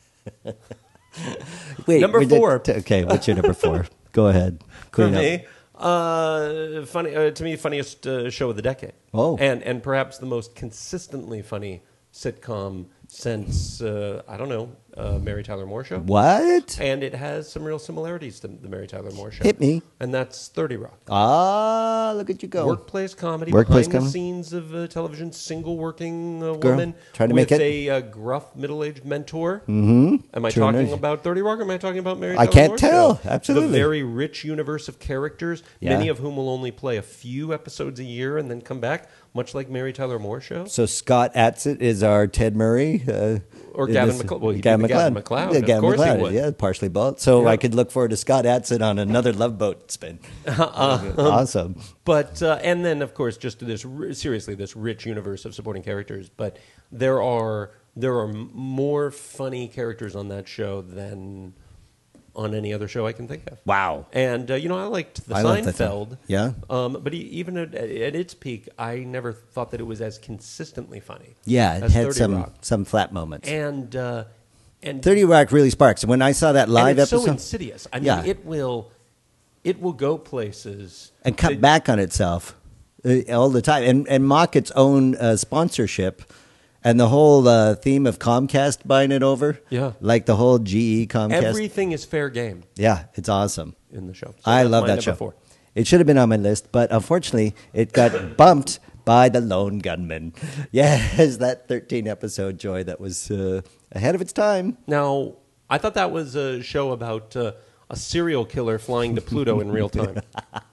Wait, Number 4. Okay, what's your number 4? Go ahead. For Clean up. me, to me, funniest show of the decade. Oh. And perhaps the most consistently funny sitcom since, I don't know, Mary Tyler Moore Show. What? And it has some real similarities to the Mary Tyler Moore Show. Hit me. And that's 30 Rock. Ah, look at you go. Workplace comedy, Workplace behind comedy. the scenes of television, single working Girl, woman trying to with make a gruff middle-aged mentor. Mm-hmm. Am I talking about 30 Rock or am I talking about Mary Tyler I can't Moore tell. Show? Absolutely. The very rich universe of characters, Yeah. many of whom will only play a few episodes a year and then come back, much like Mary Tyler Moore Show. So Scott Adsit is our Ted Murray. Or Gavin McLeod. Well, he'd be Gavin the Gavin McLeod. McLeod. Yeah, Of Gavin course he McLeod, would. yeah, partially both. So Yeah. I could look forward to Scott Adsit on another Love Boat spin. Awesome. But and then of course just this seriously this rich universe of supporting characters. But there are more funny characters on that show than on any other show I can think of. Wow. And I liked the I love that Seinfeld. yeah. But even at its peak, I never thought that it was as consistently funny. Yeah, it as had 30 Rock. some flat moments. And 30 Rock really sparks. When I saw that live and it's episode so insidious. I mean, Yeah. it will go places and cut back on itself all the time and mock its own sponsorship and the whole theme of Comcast buying it over. Yeah. Like the whole GE Comcast. Everything is fair game Yeah, it's awesome. in the show. So I that's love my that number show. 4. It should have been on my list, but unfortunately, it got bumped by The Lone Gunman. Yes, that 13-episode joy that was ahead of its time. Now, I thought that was a show about a serial killer flying to Pluto in real time.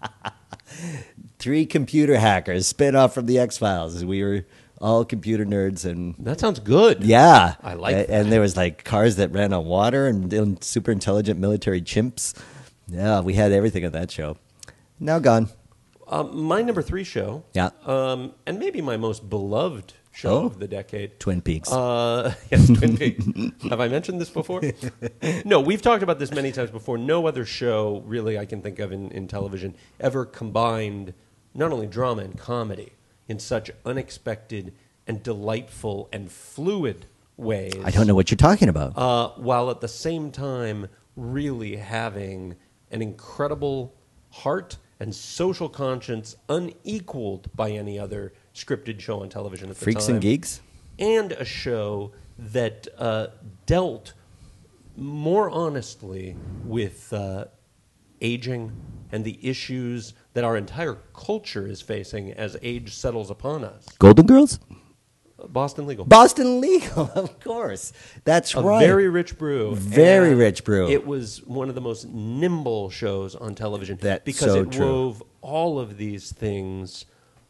3 computer hackers spin off from the X-Files. We were all computer nerds and That sounds good. yeah. I like that. And there was like cars that ran on water and super intelligent military chimps. Yeah, we had everything on that show. Now gone. My number 3 show, Yeah. and maybe my most beloved show Oh. of the decade. Twin Peaks. Yes, Twin Peaks. Have I mentioned this before? No, we've talked about this many times before. No other show, really, I can think of in television ever combined not only drama and comedy in such unexpected and delightful and fluid ways. I don't know what you're talking about. While at the same time really having an incredible heart and social conscience unequaled by any other scripted show on television at the Freaks time. and Geeks? And a show that dealt more honestly with aging and the issues that our entire culture is facing as age settles upon us. Golden Girls? Boston Legal. Boston Legal, of course. That's A right. very rich brew. Very And rich brew. It was one of the most nimble shows on television That's because so it true. wove all of these things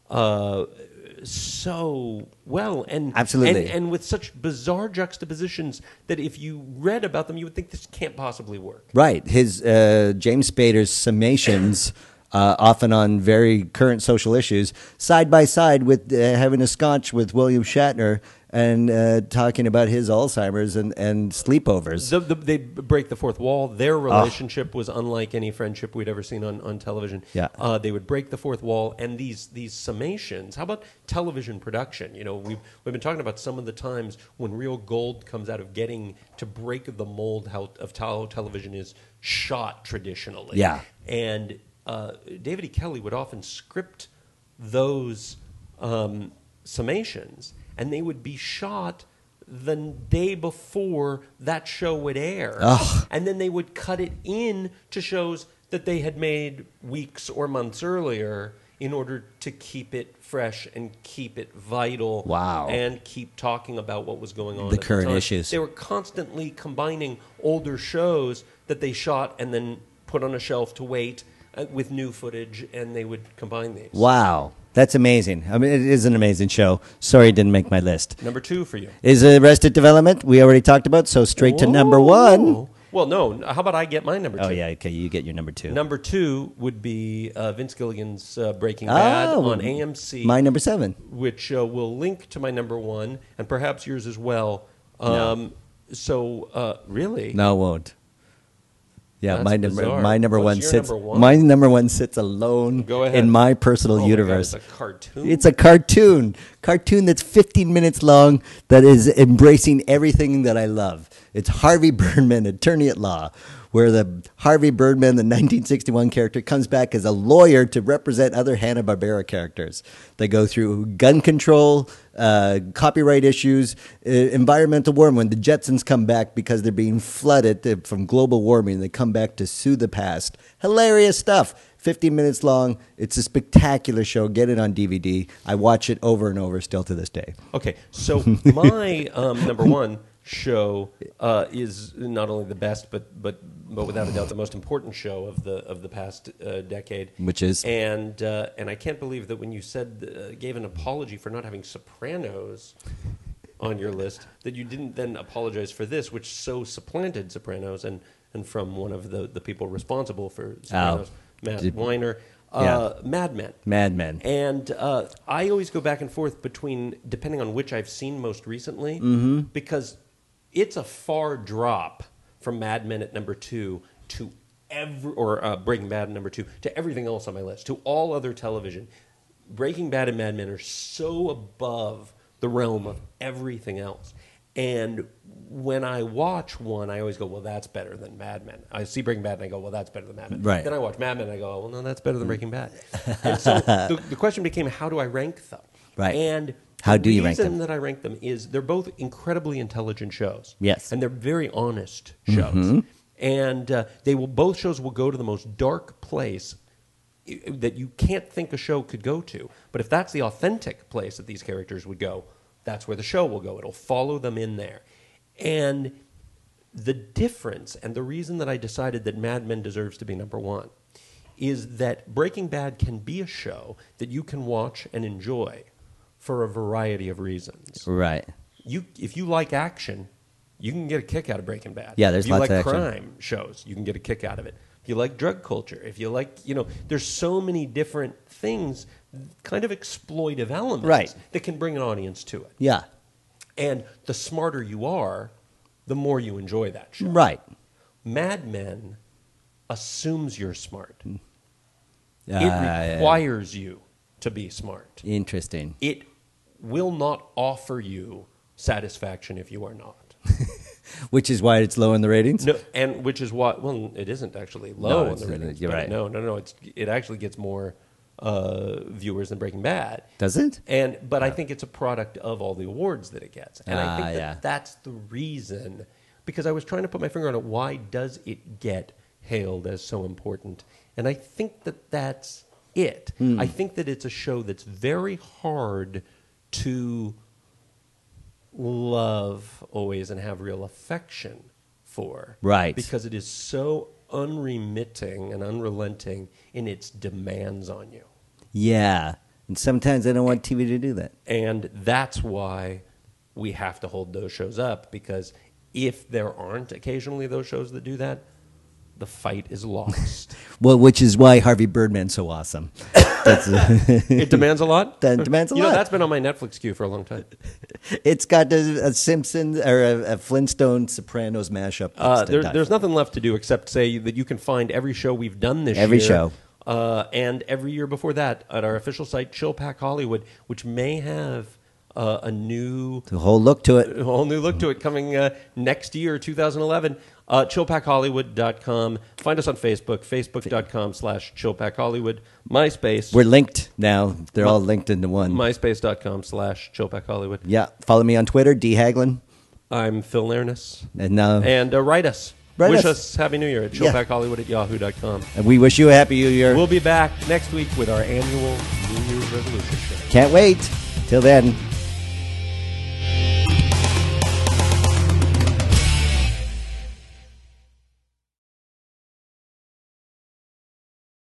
so well and Absolutely. and with such bizarre juxtapositions that if you read about them you would think this can't possibly work. Right. His James Spader's summations, often on very current social issues, side by side with having a scotch with William Shatner and talking about his Alzheimer's and sleepovers. They break the fourth wall. Their relationship was unlike any friendship we'd ever seen on television. Yeah. They would break the fourth wall, and these summations. How about television production? We've been talking about some of the times when real gold comes out of getting to break the mold of how television is shot traditionally. Yeah. And David E. Kelley would often script those summations, and they would be shot the day before that show would air. Ugh. And then they would cut it in to shows that they had made weeks or months earlier in order to keep it fresh and keep it vital. Wow. And keep talking about what was going on The at current time. issues. They were constantly combining older shows that they shot and then put on a shelf to wait with new footage, and they would combine these. Wow. That's amazing. I mean, it is an amazing show. Sorry it didn't make my list. Number 2 for you. Is Arrested Development, we already talked about, so straight to number 1. Well, no. How about I get my number 2? Oh, yeah, okay, you get your number 2. Number 2 would be Vince Gilligan's Breaking Bad on AMC. My number 7. Which will link to my number 1, and perhaps yours as well. No. So, really? No, it won't. Yeah, That's my bizarre. number What's one your sits. number one? My number one sits alone Go ahead. in my personal Oh my God, universe. it's a cartoon. It's a cartoon that's 15 minutes long that is embracing everything that I love. It's Harvey Birdman, Attorney at Law, where the Harvey Birdman, the 1961 character, comes back as a lawyer to represent other Hanna-Barbera characters. They go through gun control, copyright issues, environmental warming. When the Jetsons come back because they're being flooded from global warming, they come back to sue the past. Hilarious stuff. 15 minutes long. It's a spectacular show. Get it on DVD. I watch it over and over still to this day. Okay, so my number one show is not only the best, but without a doubt the most important show of the past decade. Which is? And I can't believe that when you said gave an apology for not having Sopranos on your list, that you didn't then apologize for this, which so supplanted Sopranos and from one of the people responsible for Sopranos, Matt Weiner. Mad Men. Mad Men. And I always go back and forth between, depending on which I've seen most recently, because it's a far drop from Mad Men at number 2 to Breaking Bad at number 2 to everything else on my list, to all other television. Breaking Bad and Mad Men are so above the realm of everything else. And when I watch one, I always go, well, that's better than Mad Men. I see Breaking Bad and I go, well, that's better than Mad Men. Right. Then I watch Mad Men and I go, well, no, that's better than Breaking Bad. And so the question became, how do I rank them? Right. And how do you rank them? The reason that I rank them is they're both incredibly intelligent shows. Yes. And they're very honest shows. And both shows will go to the most dark place that you can't think a show could go to. But if that's the authentic place that these characters would go, that's where the show will go. It'll follow them in there. And the difference, and the reason that I decided that Mad Men deserves to be number one, is that Breaking Bad can be a show that you can watch and enjoy for a variety of reasons. Right. If you like action, you can get a kick out of Breaking Bad. Yeah, there's lots of action. If you like crime shows, you can get a kick out of it. If you like drug culture, if you like, there's so many different things, kind of exploitive elements that can bring an audience to it. Yeah. And the smarter you are, the more you enjoy that show. Right. Mad Men assumes you're smart. It requires you to be smart. Interesting. It will not offer you satisfaction if you are not. Which is why it's low in the ratings? No, and which is why, well, it isn't actually low in the ratings. You're right. No. It actually gets more viewers than Breaking Bad. Does it? But I think it's a product of all the awards that it gets. And I think that's the reason, because I was trying to put my finger on it, why does it get hailed as so important? And I think that that's it. I think that it's a show that's very hard to love always and have real affection for. Right. Because it is so unremitting and unrelenting in its demands on you. Yeah. And sometimes I don't want TV to do that. And that's why we have to hold those shows up, because if there aren't occasionally those shows that do that, the fight is lost. Well, which is why Harvey Birdman's so awesome. It demands a lot? That demands a lot. That's been on my Netflix queue for a long time. It's got a Simpsons or a Flintstone Sopranos mashup. There's nothing left to do except say that you can find every show we've done this year. Every show. And every year before that at our official site, Chill Pack Hollywood, which may have a whole look to it. A whole new look to it coming next year, 2011. Chillpackhollywood.com. Find us on Facebook, facebook.com/chillpackhollywood. MySpace. We're linked now. They're all linked into one. MySpace.com/chillpackhollywood. Yeah. Follow me on Twitter, D. Haglin. I'm Phil Nairness. And write us. Wish us Happy New Year at chillpackhollywood@yahoo.com. And we wish you a Happy New Year. We'll be back next week with our annual New Year's resolution show. Can't wait. Till then.